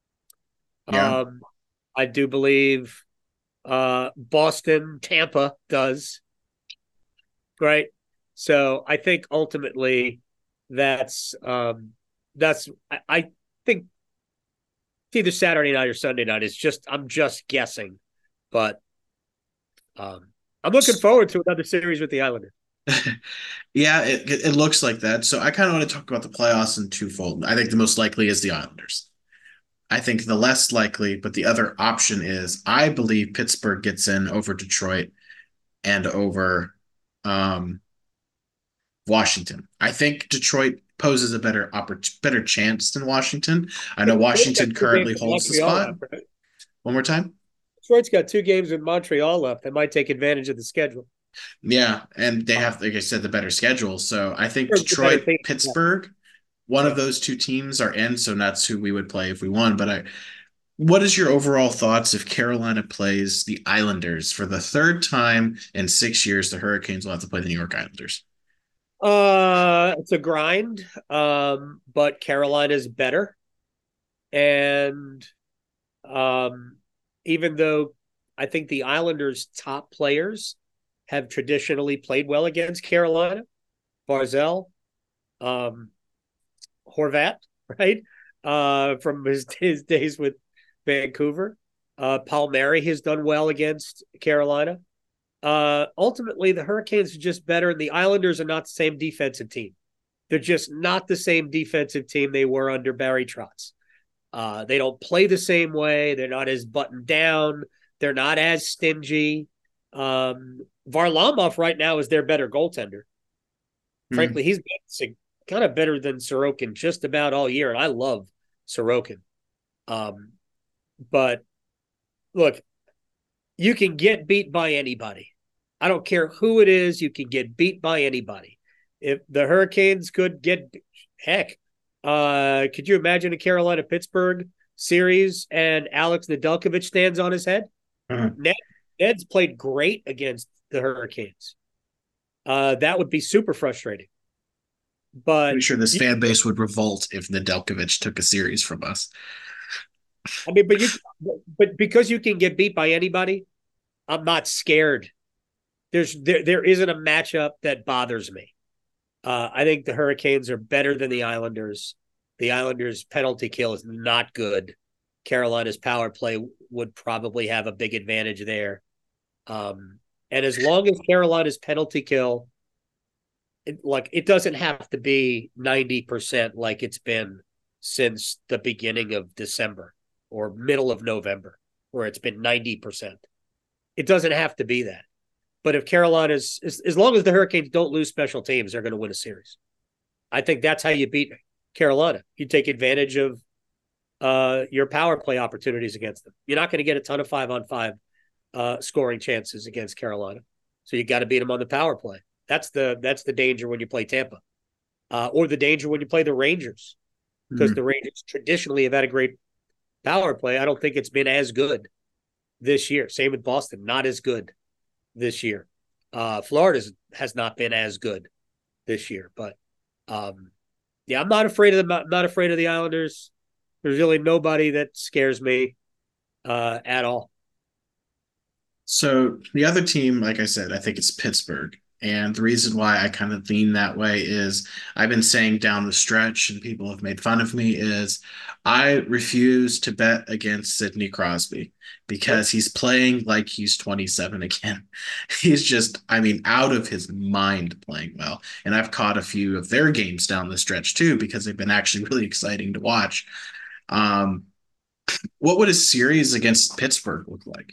Yeah. Um, I do believe uh, Boston Tampa does. Right. So I think ultimately that's um, that's I, I think it's either Saturday night or Sunday night. It's just I'm just guessing. But um, I'm looking forward to another series with the Islanders. Yeah, it, it looks like that. So I kind of want to talk about the playoffs in twofold. I think the most likely is the Islanders. I think the less likely, but the other option is I believe Pittsburgh gets in over Detroit and over um, Washington. I think Detroit poses a better oppor- better chance than Washington. I know Washington currently holds the spot. Left, right? One more time. Detroit's got two games with Montreal left. They might take advantage of the schedule. Yeah, and they have, like I said, the better schedule. So I think Detroit, Pittsburgh, one of those two teams are in, so that's who we would play if we won. But I, what is your overall thoughts if Carolina plays the Islanders for the third time in six years? The Hurricanes will have to play the New York Islanders. Uh, it's a grind, um, but Carolina's better, and um, even though I think the Islanders' top players have traditionally played well against Carolina, Barzell, um, Horvat, right? Uh, from his, his days with Vancouver. Uh, Palmieri has done well against Carolina. Uh, ultimately, the Hurricanes are just better, and the Islanders are not the same defensive team. They're just not the same defensive team they were under Barry Trotz. Uh, they don't play the same way. They're not as buttoned down. They're not as stingy. Um, Varlamov right now is their better goaltender. Mm. Frankly, he's been kind of better than Sorokin just about all year, and I love Sorokin. Um, but look, you can get beat by anybody. I don't care who it is. You can get beat by anybody. If the Hurricanes could get, heck, uh, could you imagine a Carolina-Pittsburgh series and Alex Nedeljkovic stands on his head? Mm-hmm. Ned, Ned's played great against the Hurricanes. Uh, that would be super frustrating. But I'm sure this you, fan base would revolt if Nedeljkovic took a series from us. I mean, but you, but because you can get beat by anybody, I'm not scared. There's there there isn't a matchup that bothers me. Uh, I think the Hurricanes are better than the Islanders. The Islanders' penalty kill is not good. Carolina's power play would probably have a big advantage there. Um, and as long as Carolina's penalty kill, it, like it doesn't have to be ninety percent like it's been since the beginning of December or middle of November, where it's been ninety percent. It doesn't have to be that. But if Carolina's, as, as long as the Hurricanes don't lose special teams, they're going to win a series. I think that's how you beat Carolina. You take advantage of uh, your power play opportunities against them. You're not going to get a ton of five on five uh, scoring chances against Carolina. So you got to beat them on the power play. That's the that's the danger when you play Tampa, uh, or the danger when you play the Rangers, because mm-hmm. the Rangers traditionally have had a great power play. I don't think it's been as good this year. Same with Boston, not as good this year. Uh, Florida has not been as good this year, but um, yeah, I'm not afraid of the not afraid of the Islanders. There's really nobody that scares me uh, at all. So the other team, like I said, I think it's Pittsburgh. And the reason why I kind of lean that way is I've been saying down the stretch, and people have made fun of me, is I refuse to bet against Sidney Crosby because he's playing like he's twenty-seven again. He's just, I mean, out of his mind playing well. And I've caught a few of their games down the stretch too, because they've been actually really exciting to watch. Um, what would a series against Pittsburgh look like?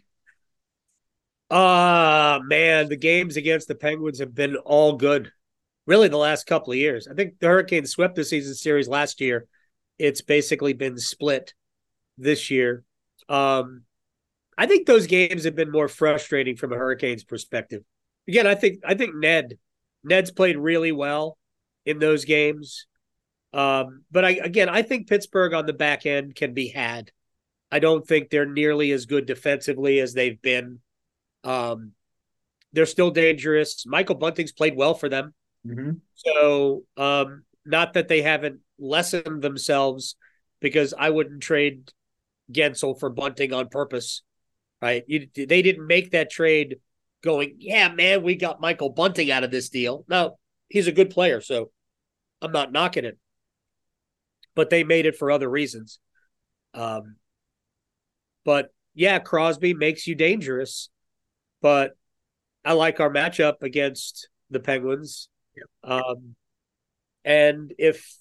Ah, uh, man, the games against the Penguins have been all good, really, the last couple of years. I think the Hurricanes swept the season series last year. It's basically been split this year. Um, I think those games have been more frustrating from a Hurricanes perspective. Again, I think I think Ned, Ned's played really well in those games. Um, but I again, I think Pittsburgh on the back end can be had. I don't think they're nearly as good defensively as they've been. Um, they're still dangerous. Michael Bunting's played well for them. Mm-hmm. So, um, not that they haven't lessened themselves, because I wouldn't trade Gensel for Bunting on purpose, right? You, they didn't make that trade going, yeah, man, we got Michael Bunting out of this deal. No, he's a good player, so I'm not knocking it. But they made it for other reasons. Um, but, yeah, Crosby makes you dangerous. But I like our matchup against the Penguins. Um, and if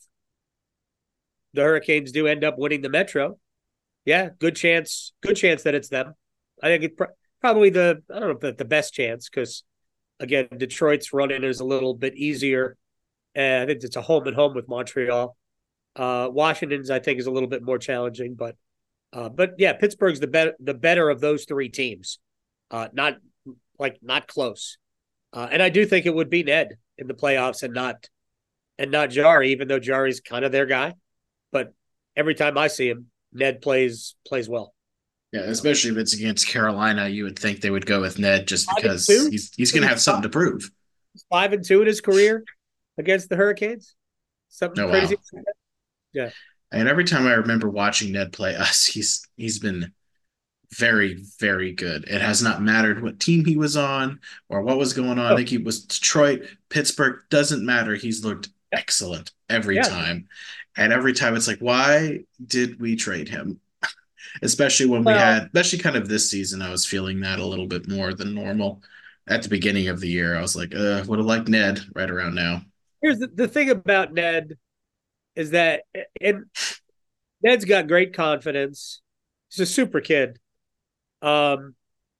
the Hurricanes do end up winning the Metro, yeah, good chance, good chance that it's them. I think it's pr- probably the, I don't know if the, the best chance, because, again, Detroit's run-in is a little bit easier. And I think it's a home and home with Montreal. Uh, Washington's, I think, is a little bit more challenging. But, uh, but yeah, Pittsburgh's the, be- the better of those three teams. Uh, not like not close. Uh, and I do think it would be Ned in the playoffs and not and not Jari, even though Jari's kind of their guy. But every time I see him, Ned plays plays well. Yeah, especially if it's against Carolina, you would think they would go with Ned just because he's he's going to have something to prove. He's five and two in his career against the Hurricanes. Something oh, crazy. Wow. Yeah. And every time I remember watching Ned play us, he's he's been very, very good. It has not mattered what team he was on or what was going on. Oh. I think he was Detroit, Pittsburgh, doesn't matter. He's looked excellent every yeah. time. And every time it's like, why did we trade him? Especially when well, we had, especially kind of this season, I was feeling that a little bit more than normal. at the beginning of the year. I was like, uh, would have liked Ned right around now. Here's the, the thing about Ned is that and Ned's got great confidence. He's a super kid. Um,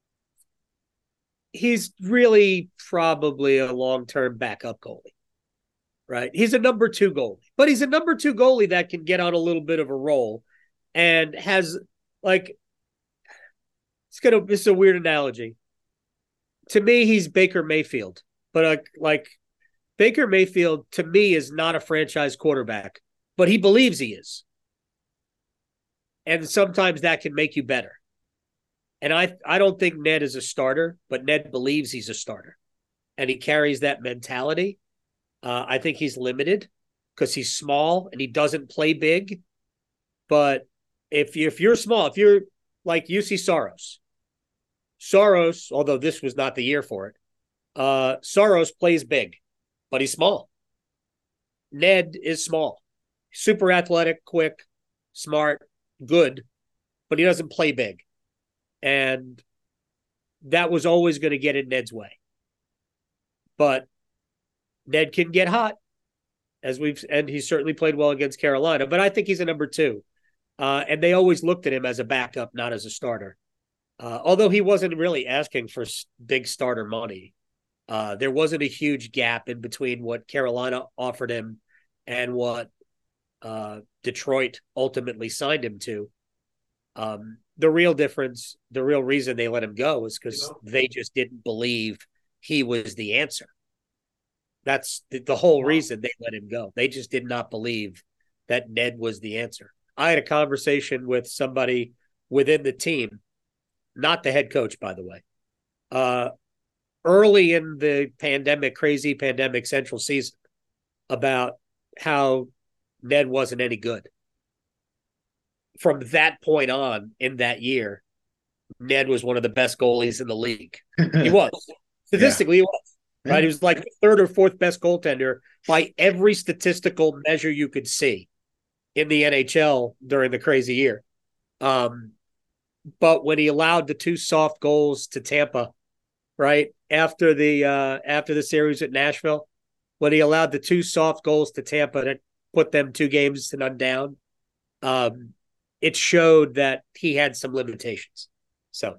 he's really probably a long-term backup goalie, right? He's a number two goalie, but he's a number two goalie that can get on a little bit of a roll and has like it's gonna. This is a weird analogy. To me, he's Baker Mayfield, but like like Baker Mayfield to me is not a franchise quarterback, but he believes he is, and sometimes that can make you better. And I I don't think Ned is a starter, but Ned believes he's a starter, and he carries that mentality. Uh, I think he's limited because he's small and he doesn't play big. But if you if you're small, if you're like U C Soros, Soros, although this was not the year for it, uh, Soros plays big, but he's small. Ned is small, super athletic, quick, smart, good, but he doesn't play big. And that was always going to get in Ned's way. But Ned can get hot, as we've, and he certainly played well against Carolina, but I think he's a number two. Uh, and they always looked at him as a backup, not as a starter. Uh, although he wasn't really asking for big starter money. Uh, there wasn't a huge gap in between what Carolina offered him and what uh, Detroit ultimately signed him to. Um, the real difference, the real reason they let him go is because they just didn't believe he was the answer. That's the, the whole reason they let him go. They just did not believe that Ned was the answer. I had a conversation with somebody within the team, not the head coach, by the way, uh, early in the pandemic, crazy pandemic central season, about how Ned wasn't any good. From that point on in that year, Ned was one of the best goalies in the league. He was. Statistically, yeah. He was. Right? Yeah. He was like the third or fourth best goaltender by every statistical measure you could see in the N H L during the crazy year. Um, but when he allowed the two soft goals to Tampa, right, after the uh, after the series at Nashville, when he allowed the two soft goals to Tampa to put them two games to none down, um, it showed that he had some limitations. So,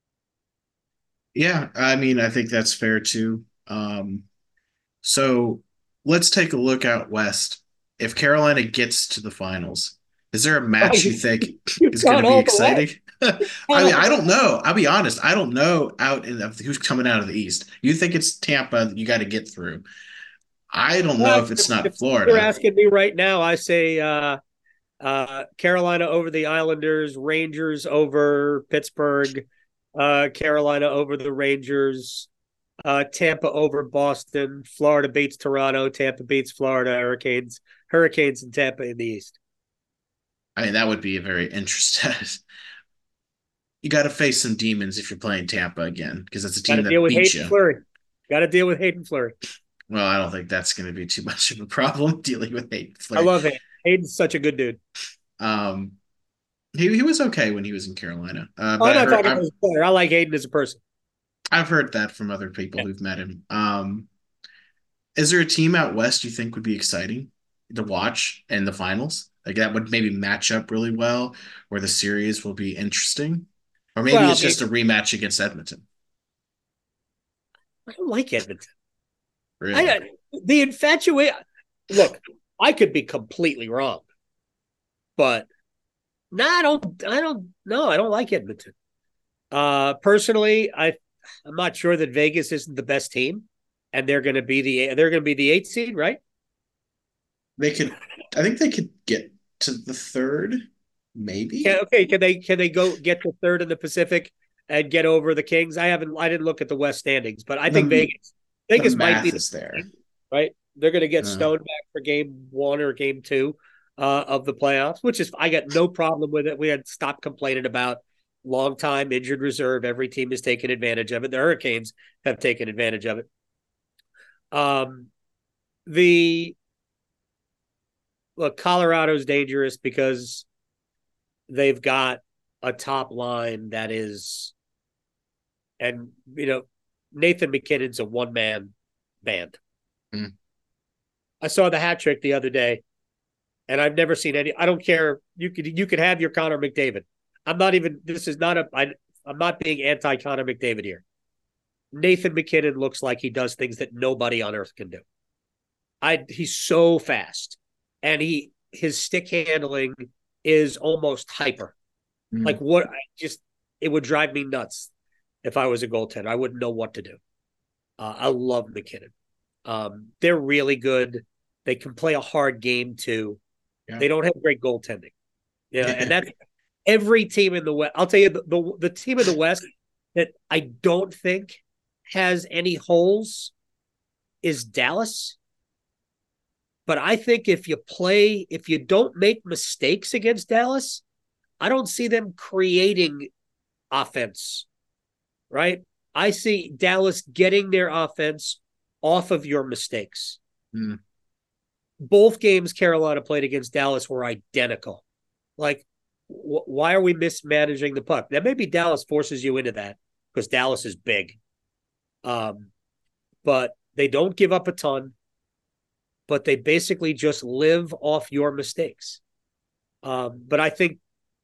yeah, I mean, I think that's fair too. Um, so let's take a look out west. If Carolina gets to the finals, is there a match you think is going to be exciting? I mean, I don't know. I'll be honest. I don't know out in the, who's coming out of the East. You think it's Tampa you got to get through. I don't know well, if it's not if Florida. You're asking me right now. I say uh, uh, Carolina over the Islanders, Rangers over Pittsburgh, uh, Carolina over the Rangers, uh, Tampa over Boston, Florida beats Toronto, Tampa beats Florida, Hurricanes, Hurricanes and Tampa in the East. I mean, that would be a very interesting. You got to face some demons if you're playing Tampa again, because it's a team that deal beats with you. Fleury. Got to deal with Hayden Fleury. Well, I don't think that's going to be too much of a problem dealing with Hayden Fleury. I love Hayden. Hayden's such a good dude. Um, he he was okay when he was in Carolina. Uh, oh, I'm not talking about his player. I like Hayden as a person. I've heard that from other people yeah. who've met him. Um, is there a team out west you think would be exciting to watch in the finals? Like that would maybe match up really well, where the series will be interesting, or maybe well, it's maybe. just a rematch against Edmonton. I don't like Edmonton. Really? I, the infatuation. Look, I could be completely wrong, but no, nah, I don't. I don't. No, I don't like Edmonton. Uh, personally, I I'm not sure that Vegas isn't the best team, and they're going to be the they're going to be the eighth seed, right? They could. I think they could get to the third, maybe. Can, okay, can they can they go get to third in the Pacific and get over the Kings? I haven't. I didn't look at the West standings, but I think the, Vegas. Vegas might be the, there, right? They're going to get uh, stoned back for game one or game two uh, of the playoffs, which is I got no problem with it. We had stopped complaining about long time injured reserve. Every team has taken advantage of it. The Hurricanes have taken advantage of it. Um, the look, Colorado's dangerous because they've got a top line that is, and you know, Nathan McKinnon's a one man band. Mm. I saw the hat trick the other day, and I've never seen any. I don't care. You could you could have your Connor McDavid. I'm not even. This is not a. I, I'm not being anti Connor McDavid here. Nathan McKinnon looks like he does things that nobody on earth can do. I he's so fast, and he his stick handling is almost hyper. Mm. Like what? I just it would drive me nuts if I was a goaltender. I wouldn't know what to do. Uh, I love McKinnon. Um, they're really good. They can play a hard game too. Yeah. They don't have great goaltending. Yeah, and that's every team in the West. I'll tell you the, the the team in the West that I don't think has any holes is Dallas. But I think if you play, if you don't make mistakes against Dallas, I don't see them creating offense, right? I see Dallas getting their offense off of your mistakes. Mm. Both games Carolina played against Dallas were identical. Like, wh- why are we mismanaging the puck? That maybe Dallas forces you into that because Dallas is big. Um, but they don't give up a ton, but they basically just live off your mistakes. Um, but I think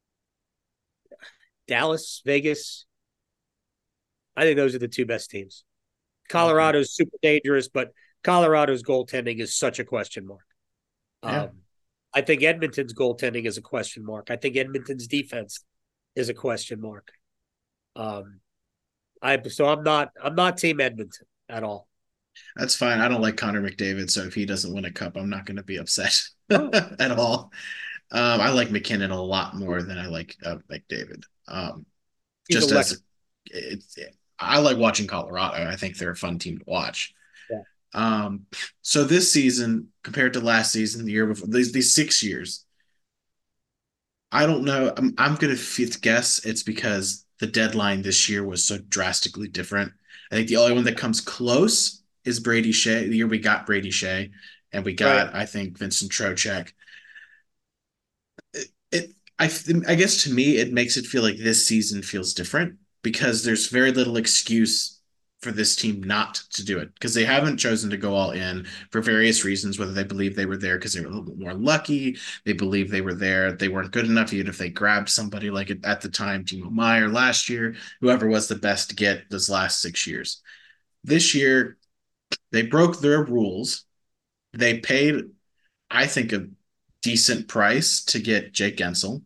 Dallas, Vegas, I think those are the two best teams. Colorado's okay. super dangerous, but Colorado's goaltending is such a question mark. Yeah. Um, I think Edmonton's goaltending is a question mark. I think Edmonton's defense is a question mark. Um, I so I'm not I'm not team Edmonton at all. That's fine. I don't like Connor McDavid, so if he doesn't win a cup, I'm not going to be upset oh. at all. Um, I like McKinnon a lot more than I like uh, McDavid. Um, just as it's, it, I like watching Colorado. I think they're a fun team to watch. Yeah. Um, so this season compared to last season, the year before, these these six years, I don't know. I'm I'm going to guess it's because the deadline this year was so drastically different. I think the only one that comes close is Brady Shea. The year we got Brady Shea, and we got right. I think Vincent Trocheck. It, it I I guess to me it makes it feel like this season feels different because there's very little excuse for this team not to do it because they haven't chosen to go all in for various reasons, whether they believe they were there because they were a little bit more lucky, they believe they were there, they weren't good enough even if they grabbed somebody like at the time, Timo Meier last year, whoever was the best to get those last six years. This year, they broke their rules. They paid, I think, a decent price to get Jake Guentzel.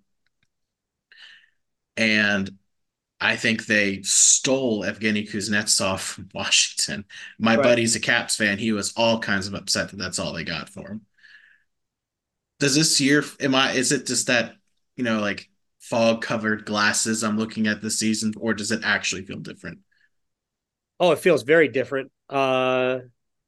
And I think they stole Evgeny Kuznetsov from Washington. My right. buddy's a Caps fan. He was all kinds of upset that that's all they got for him. Does this year, am I, is it just that, you know, like fog covered glasses I'm looking at this season, or does it actually feel different? Oh, it feels very different. Uh,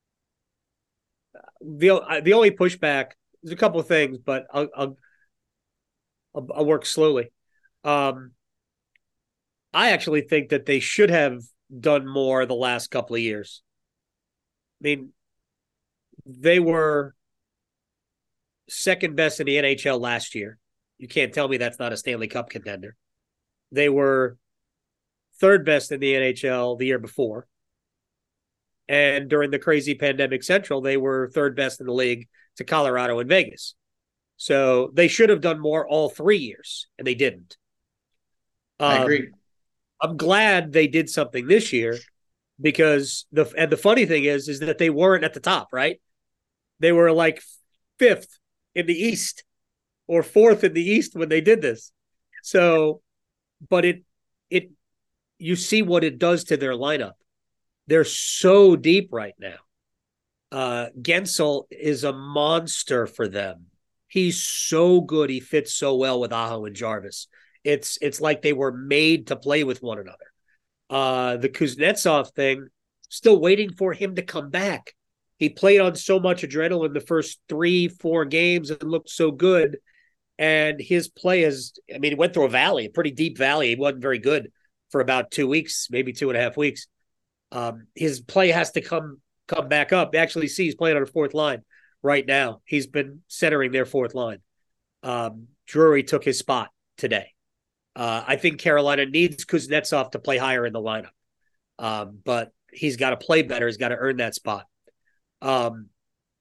the, the only pushback, there's a couple of things, but I'll, I'll, I'll, I'll work slowly. Um, I actually think that they should have done more the last couple of years. I mean, they were second best in the N H L last year. You can't tell me that's not a Stanley Cup contender. They were third best in the N H L the year before. And during the crazy pandemic central, they were third best in the league to Colorado and Vegas. So they should have done more all three years, and they didn't. Um, I agree. I'm glad they did something this year because the and the funny thing is is that they weren't at the top, right? They were like fifth in the East or fourth in the East when they did this. So, but it it you see what it does to their lineup. They're so deep right now. Uh, Guentzel is a monster for them. He's so good. He fits so well with Aho and Jarvis. It's it's like they were made to play with one another. Uh, the Kuznetsov thing, still waiting for him to come back. He played on so much adrenaline the first three, four games and looked so good. And his play is, I mean, he went through a valley, a pretty deep valley. He wasn't very good for about two weeks, maybe two and a half weeks. Um, his play has to come come back up. Actually, see, he's playing on a fourth line right now. He's been centering their fourth line. Um, Drury took his spot today. Uh, I think Carolina needs Kuznetsov to play higher in the lineup. Um, but he's got to play better. He's got to earn that spot. Um,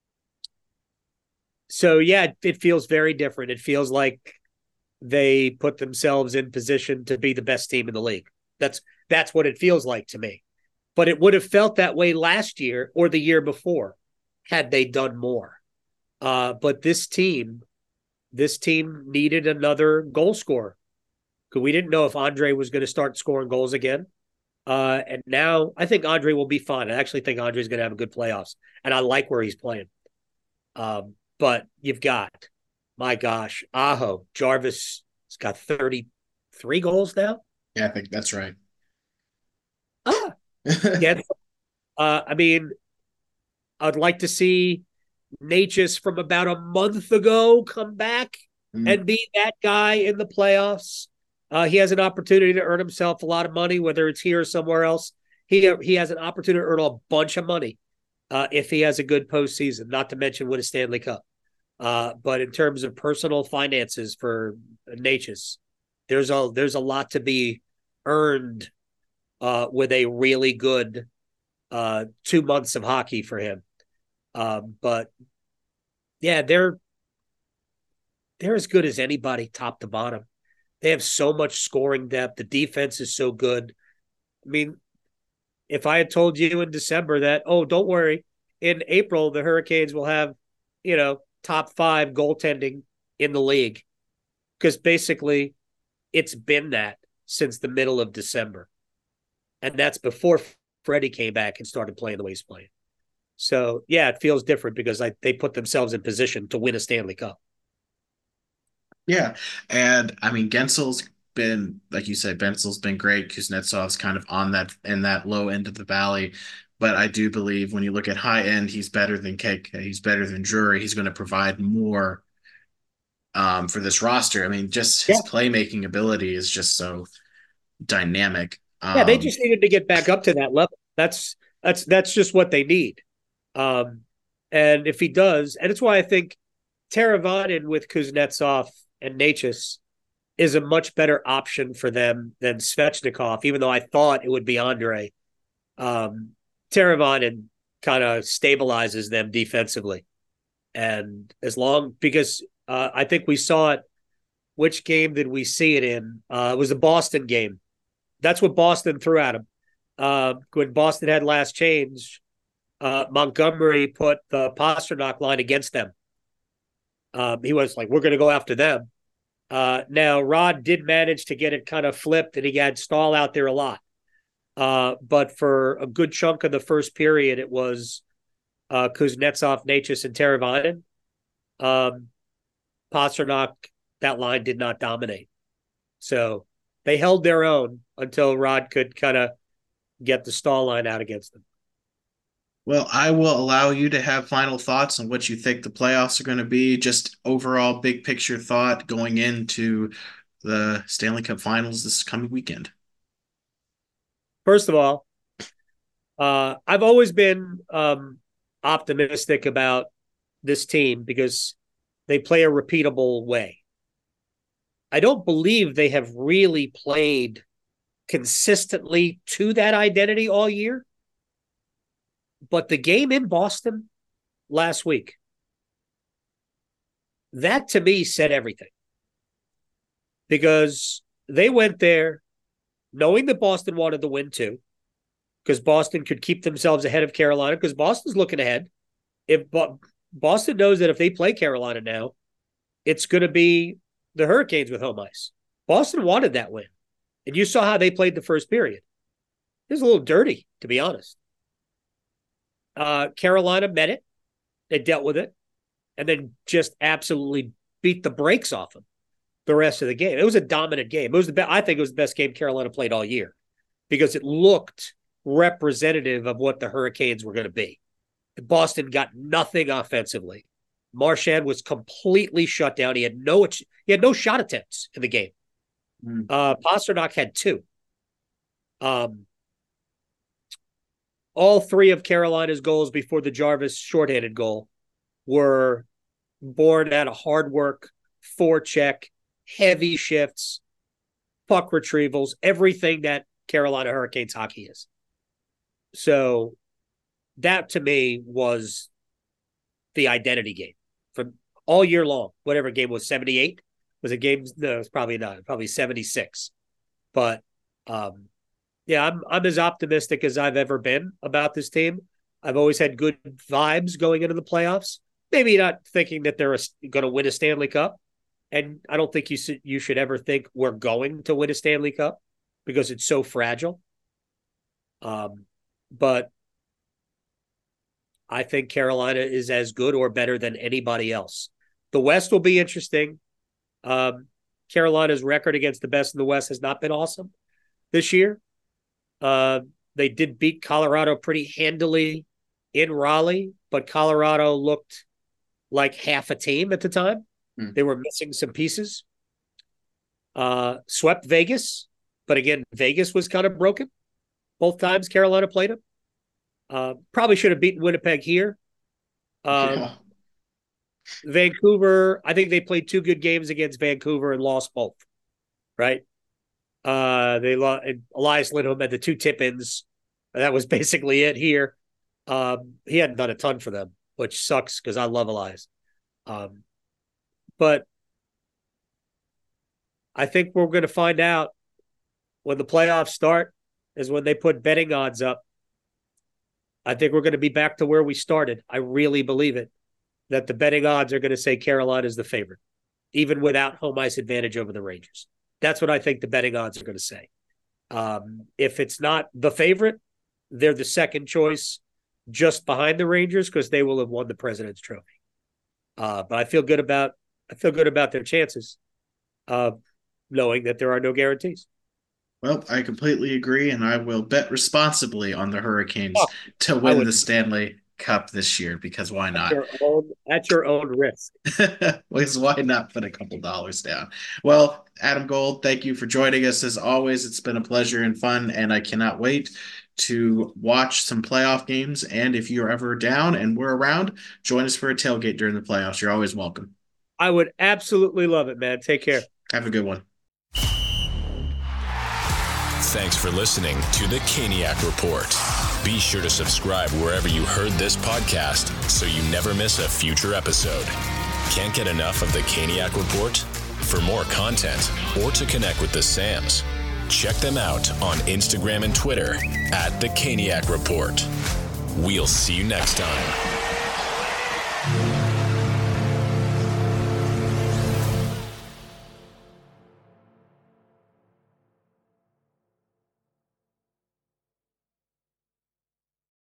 so yeah, it, it feels very different. It feels like they put themselves in position to be the best team in the league. That's that's what it feels like to me. But it would have felt that way last year or the year before had they done more. Uh, but this team, this team needed another goal scorer. Because we didn't know if Andre was going to start scoring goals again. Uh, and now I think Andre will be fine. I actually think Andre's going to have a good playoffs. And I like where he's playing. Um, but you've got, my gosh, Aho, Jarvis has got thirty-three goals now. Yeah, I think that's right. Ah, yeah. Uh, I mean, I'd like to see Natchez from about a month ago come back mm. and be that guy in the playoffs. Uh, he has an opportunity to earn himself a lot of money, whether it's here or somewhere else. He he has an opportunity to earn a bunch of money uh, if he has a good postseason, not to mention win a Stanley Cup. Uh, but in terms of personal finances for Natchez, there's a there's a lot to be earned uh, with a really good uh, two months of hockey for him. Um, but yeah, they're they're as good as anybody, top to bottom. They have so much scoring depth. The defense is so good. I mean, if I had told you in December that, oh, don't worry, in April the Hurricanes will have, you know, top five goaltending in the league, because basically it's been that since the middle of December. And that's before Freddie came back and started playing the way he's playing. So, yeah, it feels different because I, they put themselves in position to win a Stanley Cup. Yeah. And I mean, Gensel's been, like you said, Gensel's been great. Kuznetsov's kind of on that, in that low end of the valley. But I do believe when you look at high end, he's better than Cake. He's better than Drury. He's going to provide more um, for this roster. I mean, just his yeah. playmaking ability is just so dynamic. Um, yeah, they just needed to get back up to that level. That's that's that's just what they need. Um, and if he does, and it's why I think Teravainen with Kuznetsov and Natchez is a much better option for them than Svechnikov, even though I thought it would be Andre. Um, Teravainen kind of stabilizes them defensively. And as long, because uh, I think we saw it, which game did we see it in? Uh, it was the Boston game. That's what Boston threw at him. Uh, when Boston had last change, uh, Montgomery put the Pastrnak line against them. Um, he was like, we're going to go after them. Uh, now, Rod did manage to get it kind of flipped, and he had Stahl out there a lot. Uh, but for a good chunk of the first period, it was uh, Kuznetsov, Natchez, and Teravainen. Um, Pastrnak, that line did not dominate. So they held their own until Rod could kind of get the Stahl line out against them. Well, I will allow you to have final thoughts on what you think the playoffs are going to be. Just overall big picture thought going into the Stanley Cup Finals this coming weekend. First of all, uh, I've always been um, optimistic about this team because they play a repeatable way. I don't believe they have really played consistently to that identity all year. But the game in Boston last week, that to me said everything. Because they went there knowing that Boston wanted to win too, because Boston could keep themselves ahead of Carolina, because Boston's looking ahead. If Bo- Boston knows that if they play Carolina now, it's going to be the Hurricanes with home ice. Boston wanted that win. And you saw how they played the first period. It was a little dirty, to be honest. Uh, Carolina met it. They dealt with it. And then just absolutely beat the brakes off them the rest of the game. It was a dominant game. It was the be- I think it was the best game Carolina played all year because it looked representative of what the Hurricanes were going to be. Boston got nothing offensively. Marchand was completely shut down. He had no he had no shot attempts in the game. Mm. Uh, Pastrnak had two. Um, all three of Carolina's goals before the Jarvis shorthanded goal were born out of hard work, forecheck, heavy shifts, puck retrievals, everything that Carolina Hurricanes hockey is. So that to me was the identity game from all year long. Whatever game was seventy-eight was a game. No, it's probably not. Probably seventy-six. But um, yeah, I'm I'm as optimistic as I've ever been about this team. I've always had good vibes going into the playoffs. Maybe not thinking that they're going to win a Stanley Cup, and I don't think you should you should ever think we're going to win a Stanley Cup because it's so fragile. Um, but I think Carolina is as good or better than anybody else. The West will be interesting. Um, Carolina's record against the best in the West has not been awesome this year. Uh, they did beat Colorado pretty handily in Raleigh, but Colorado looked like half a team at the time. Mm. They were missing some pieces. Uh, swept Vegas, but again, Vegas was kind of broken both times Carolina played them. Uh, probably should have beaten Winnipeg here. Um, yeah. Vancouver, I think they played two good games against Vancouver and lost both, right? Uh, they lost. Elias Lindholm had the two tip-ins. That was basically it here. Um, he hadn't done a ton for them, which sucks because I love Elias. Um, but I think we're going to find out when the playoffs start is when they put betting odds up. I think we're going to be back to where we started. I really believe it, that the betting odds are going to say Carolina is the favorite, even without home ice advantage over the Rangers. That's what I think the betting odds are going to say. Um, if it's not the favorite, they're the second choice just behind the Rangers because they will have won the President's Trophy. Uh, but I feel good about I feel good about their chances, uh, knowing that there are no guarantees. Well, I completely agree, and I will bet responsibly on the Hurricanes oh, to win the Stanley Cup this year, because why not? At your own, at your own risk. Because why not put a couple dollars down? Well, Adam Gold, thank you for joining us as always. It's been a pleasure and fun, and I cannot wait to watch some playoff games. And if you're ever down and we're around, join us for a tailgate during the playoffs. You're always welcome. I would absolutely love it, man. Take care. Have a good one. Thanks for listening to the Caniac Report. Be sure to subscribe wherever you heard this podcast so you never miss a future episode. Can't get enough of the Caniac Report? For more content or to connect with the Sams, check them out on Instagram and Twitter at the Caniac Report. We'll see you next time.